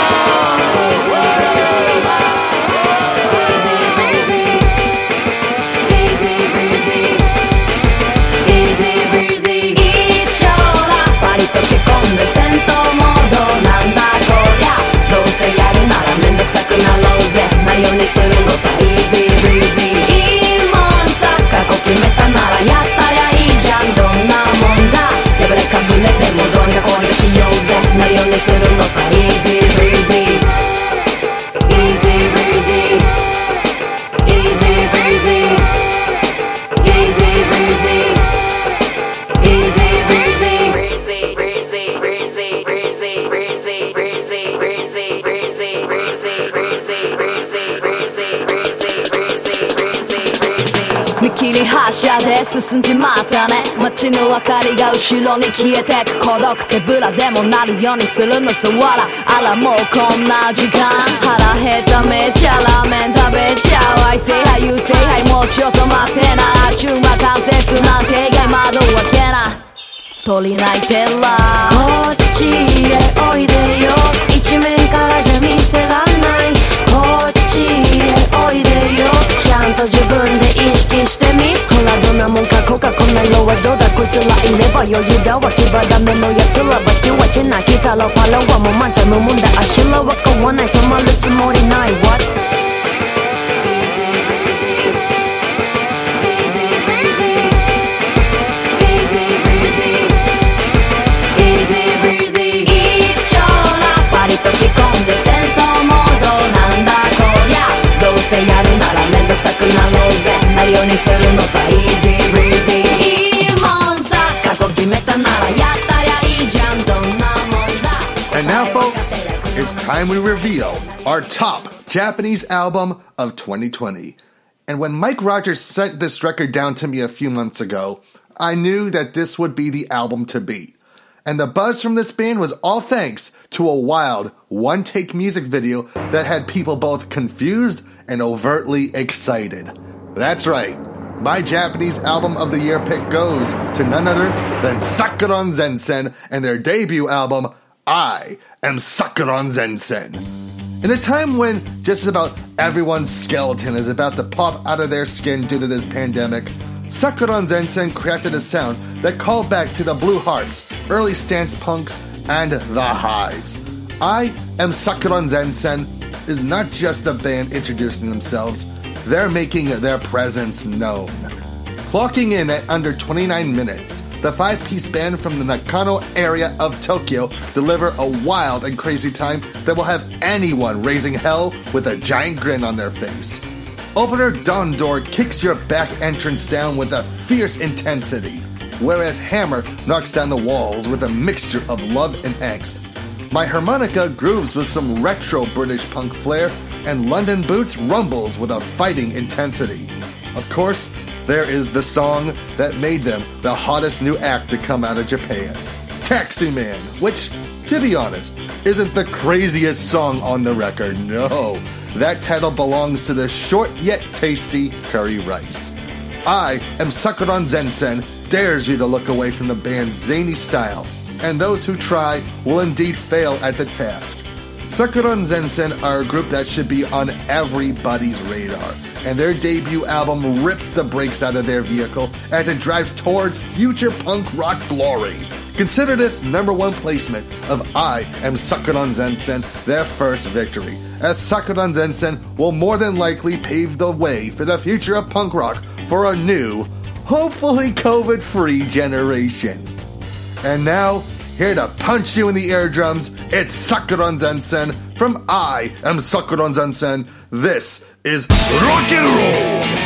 溶け込んで戦闘モードなんだこりゃ。どうせやるならめんどくさくなろうぜ。何をにするのさ Easy breezy。 いいもんさ過去決めたならやったりゃいいじゃん。どんなもんだ破れかぶれてもどうにかこうにかしようぜ。何をにするのさ Easy breezy。 Easy breezy Easy breezy Easy breezy Easy breezy breezy breezy breezy breezy breezy breezy breezy breezy breezy breezy breezy breezy breezy breezy。 見切り発車で進んじまったね。街の明かりが後ろに消えてく。孤独手ぶらでもなるようにするのさわら。あらもうこんな時間。腹減っためっちゃラーメン食べちゃう。愛せはい優勢はいもうちょっと待ってな。あちゅうま完成するなんて意外窓開けな。鳥泣いてらこっちへおいでよ。一面からじゃ見せらんない。こっちへおいでよ。ちゃんと自分で意識してみ。ほらどんなもんかコカこんな色はどうだ。こいつらいれば余裕だわ。牙ダメのやつらバチバチ泣きたらパラはもう満載のもんだ。足らは買わない止まるつもりない What?溶け込んで戦闘モードなんだこりゃ。どうせやるならめんどくさくなろうぜ。なるようにするのさ Easy breezy。 いいもんさ過去決めたならやったりゃいいじゃん。どんなもんだ。 And now folks, it's time we reveal our top Japanese album of 2020. And when Mike Rogers sent this record down to me a few months ago, I knew that this would be the album to beat. And the buzz from this band was all thanks to a wild, one-take music video that had people both confused and overtly excited. That's right. My Japanese album of the year pick goes to none other than Sakuron Zensen and their debut album, I Am Sakuron Zensen. In a time when just about everyone's skeleton is about to pop out of their skin due to this pandemic, Sakuron Zensen crafted a sound that called back to the Blue Hearts, early stance punks, and the Hives. I Am Sakuron Zensen is not just a band introducing themselves, they're making their presence known. Clocking in at under 29 minutes, the five-piece band from the Nakano area of Tokyo deliver a wild and crazy time that will have anyone raising hell with a giant grin on their face. Opener Dawn Door kicks your back entrance down with a fierce intensity, whereas Hammer knocks down the walls with a mixture of love and angst. My Harmonica grooves with some retro British punk flair, and London Boots rumbles with a fighting intensity. Of course, there is the song that made them the hottest new act to come out of Japan, Taxi Man, which, to be honest, isn't the craziest song on the record. No, that title belongs to the short yet tasty Curry Rice. I Am Sakuran Zen-sen dares you to look away from the band's zany style, and those who try will indeed fail at the task. Sakuran Zen-sen are a group that should be on everybody's radar, and their debut album rips the brakes out of their vehicle as it drives towards future punk rock glory. Consider this number one placement of I Am Sakuran Zen-sen their first victory, as Sakuran Zen-sen will more than likely pave the way for the future of punk rock for a new, hopefully COVID-free generation. And now, here to punch you in the eardrums, it's Sakuran Zen-sen from I Am Sakuran Zen-sen. This is Rock and Roll!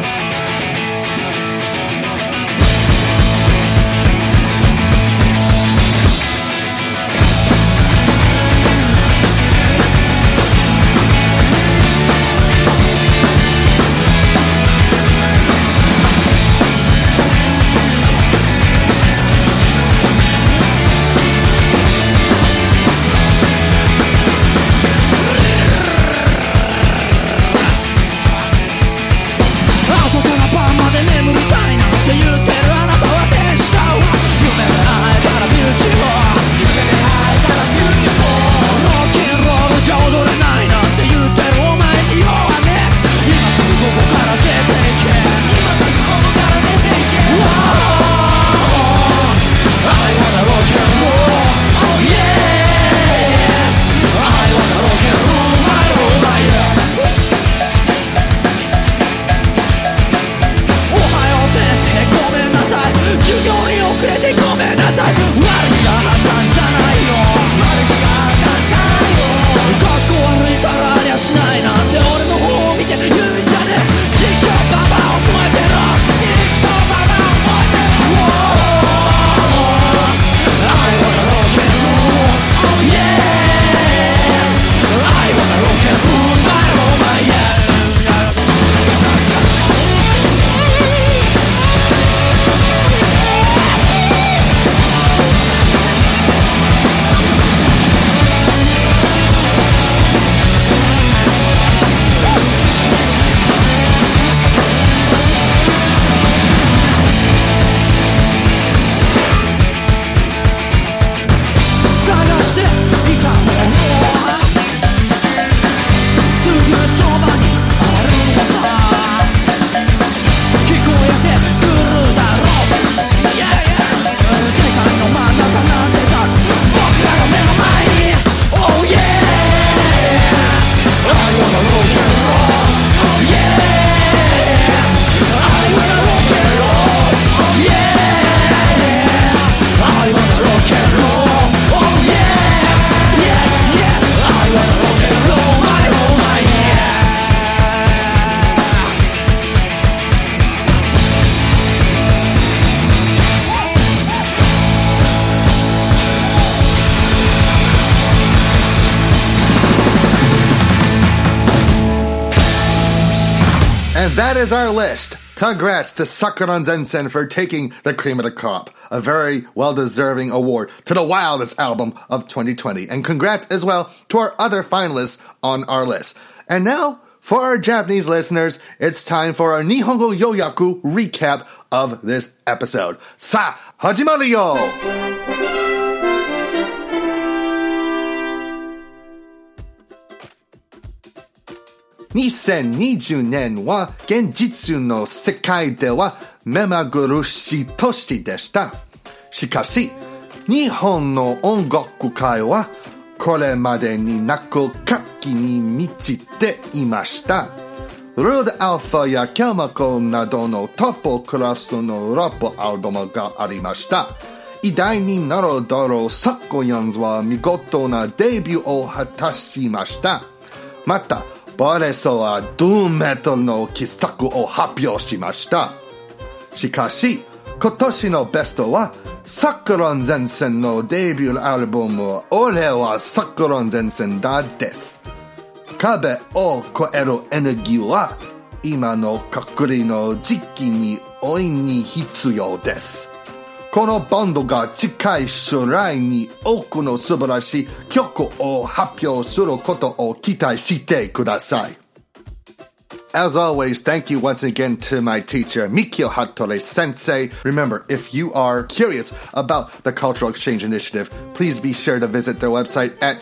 'And that is our list. Congrats to Sakuran Zen-sen for taking the cream of the crop, a very well-deserving award to the wildest album of 2020. And congrats as well to our other finalists on our list. And now, for our Japanese listeners, it's time for our Nihongo Yoyaku recap of this episode. Sa, hajimaru yo! 2020年は現実の世界では目まぐるしい年でした。しかし、日本の音楽界はこれまでになく活気に満ちていました。ルードアルファやキャマコなどのトップクラスのラップアルバムがありました。偉大になるだろうサコヤンズは見事なデビューを果たしました。また、バレソはドゥーンメタルの傑作を発表しました。しかし、今年のベストは、サクラン前線のデビューアルバム、俺はサクラン前線だです。壁を越えるエネルギーは、今の隔離の時期に大いに必要です。 このバンドが近い将来に多くの素晴らしい曲を発表することを期待してください。As always, thank you once again to my teacher, Mikio Hattori Sensei. Remember, if you are curious about the Cultural Exchange Initiative, please be sure to visit their website at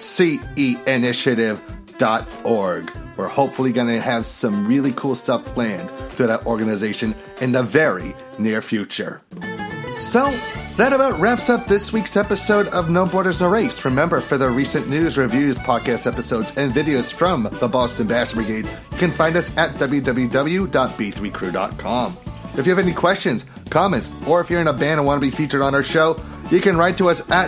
ceinitiative.org. We're hopefully going to have some really cool stuff planned through that organization in the very near future. So, that about wraps up this week's episode of No Borders No Race. Remember, for the recent news, reviews, podcast episodes, and videos from the Boston Bass Brigade, you can find us at www.b3crew.com. If you have any questions, comments, or if you're in a band and want to be featured on our show, you can write to us at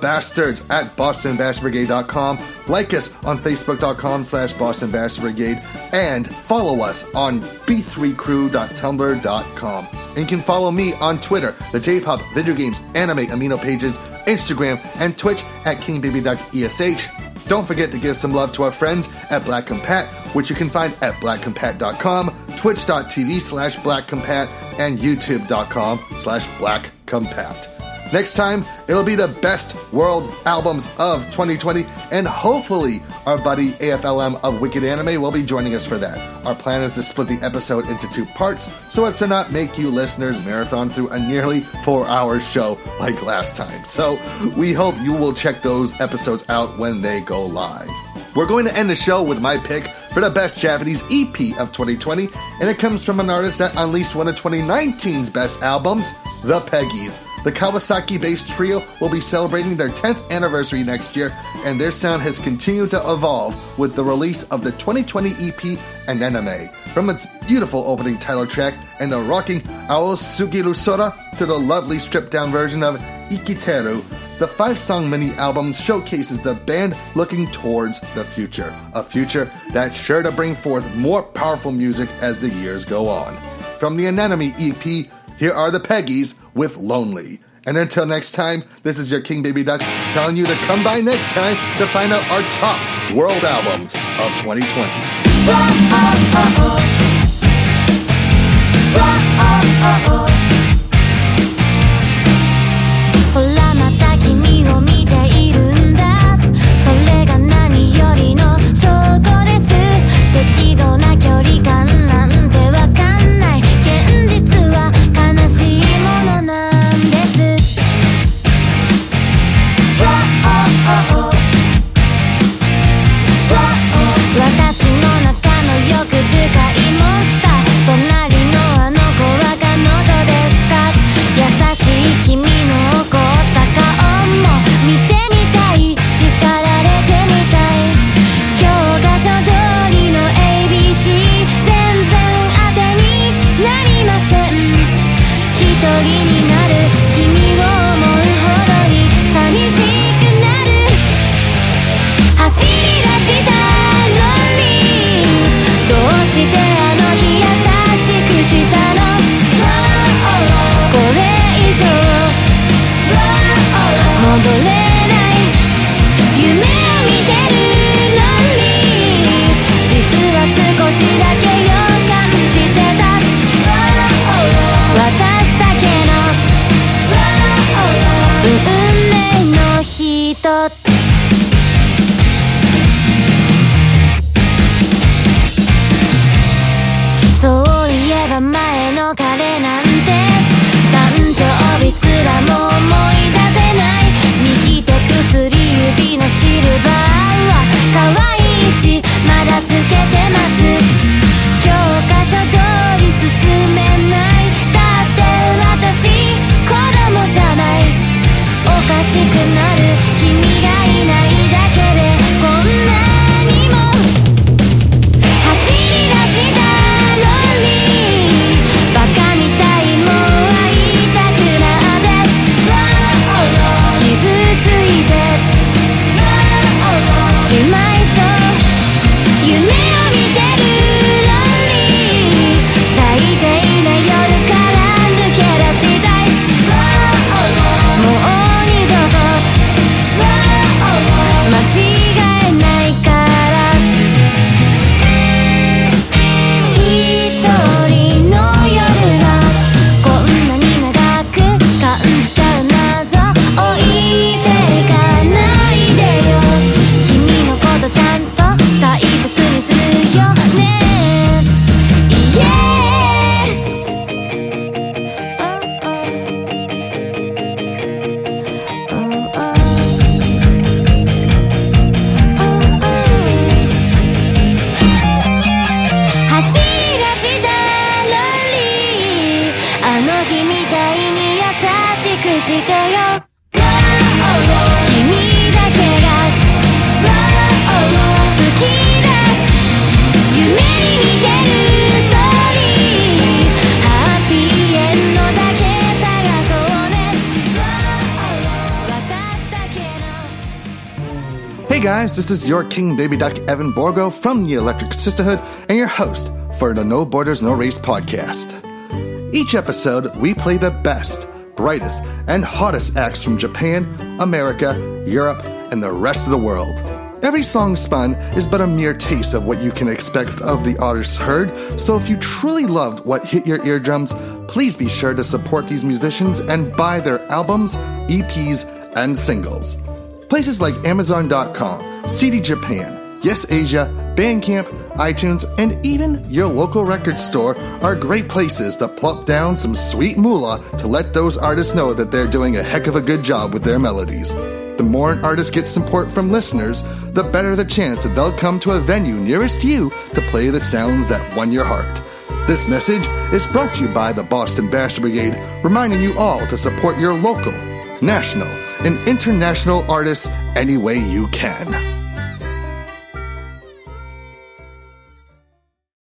thebastards@bostonbassbrigade.com, like us on facebook.com/bostonbassbrigade, and follow us on b3crew.tumblr.com. And you can follow me on Twitter, the J-Pop, Video Games, Anime, Amino Pages, Instagram, and Twitch at KingBabyDuckESH. Don't forget to give some love to our friends at Black Compat, which you can find at blackcompat.com, twitch.tv/blackcompat, and youtube.com/blackcompat. Next time, it'll be the best world albums of 2020, and hopefully our buddy AFLM of Wicked Anime will be joining us for that. Our plan is to split the episode into 2 parts, so as to not make you listeners marathon through a nearly 4-hour show like last time. So we hope you will check those episodes out when they go live. We're going to end the show with my pick for the best Japanese EP of 2020, and it comes from an artist that unleashed one of 2019's best albums, The Peggies. The Kawasaki-based trio will be celebrating their 10th anniversary next year, and their sound has continued to evolve with the release of the 2020 EP Anemone. From its beautiful opening title track and the rocking Aosugiru Sora to the lovely stripped-down version of Ikiteru, the 5-song mini-album showcases the band looking towards the future, a future that's sure to bring forth more powerful music as the years go on. From the Anemone EP, here are the Peggies with Lonely. And until next time, this is your King Baby Duck telling you to come by next time to find out our top world albums of 2020. More Hey guys, this is your King Baby Duck Evan Borgo from the Electric Sisterhood and your host for the No Borders No Race podcast. Each episode, we play the best, brightest, and hottest acts from Japan, America, Europe, and the rest of the world. Every song spun is but a mere taste of what you can expect of the artists heard, so if you truly loved what hit your eardrums, please be sure to support these musicians and buy their albums, EPs, and singles. Places like Amazon.com, CD Japan, Yes Asia, Bandcamp, iTunes, and even your local record store are great places to plop down some sweet moolah to let those artists know that they're doing a heck of a good job with their melodies. The more an artist gets support from listeners, the better the chance that they'll come to a venue nearest you to play the sounds that won your heart. This message is brought to you by the Boston Bastard Brigade, reminding you all to support your local, national, and international artists any way you can.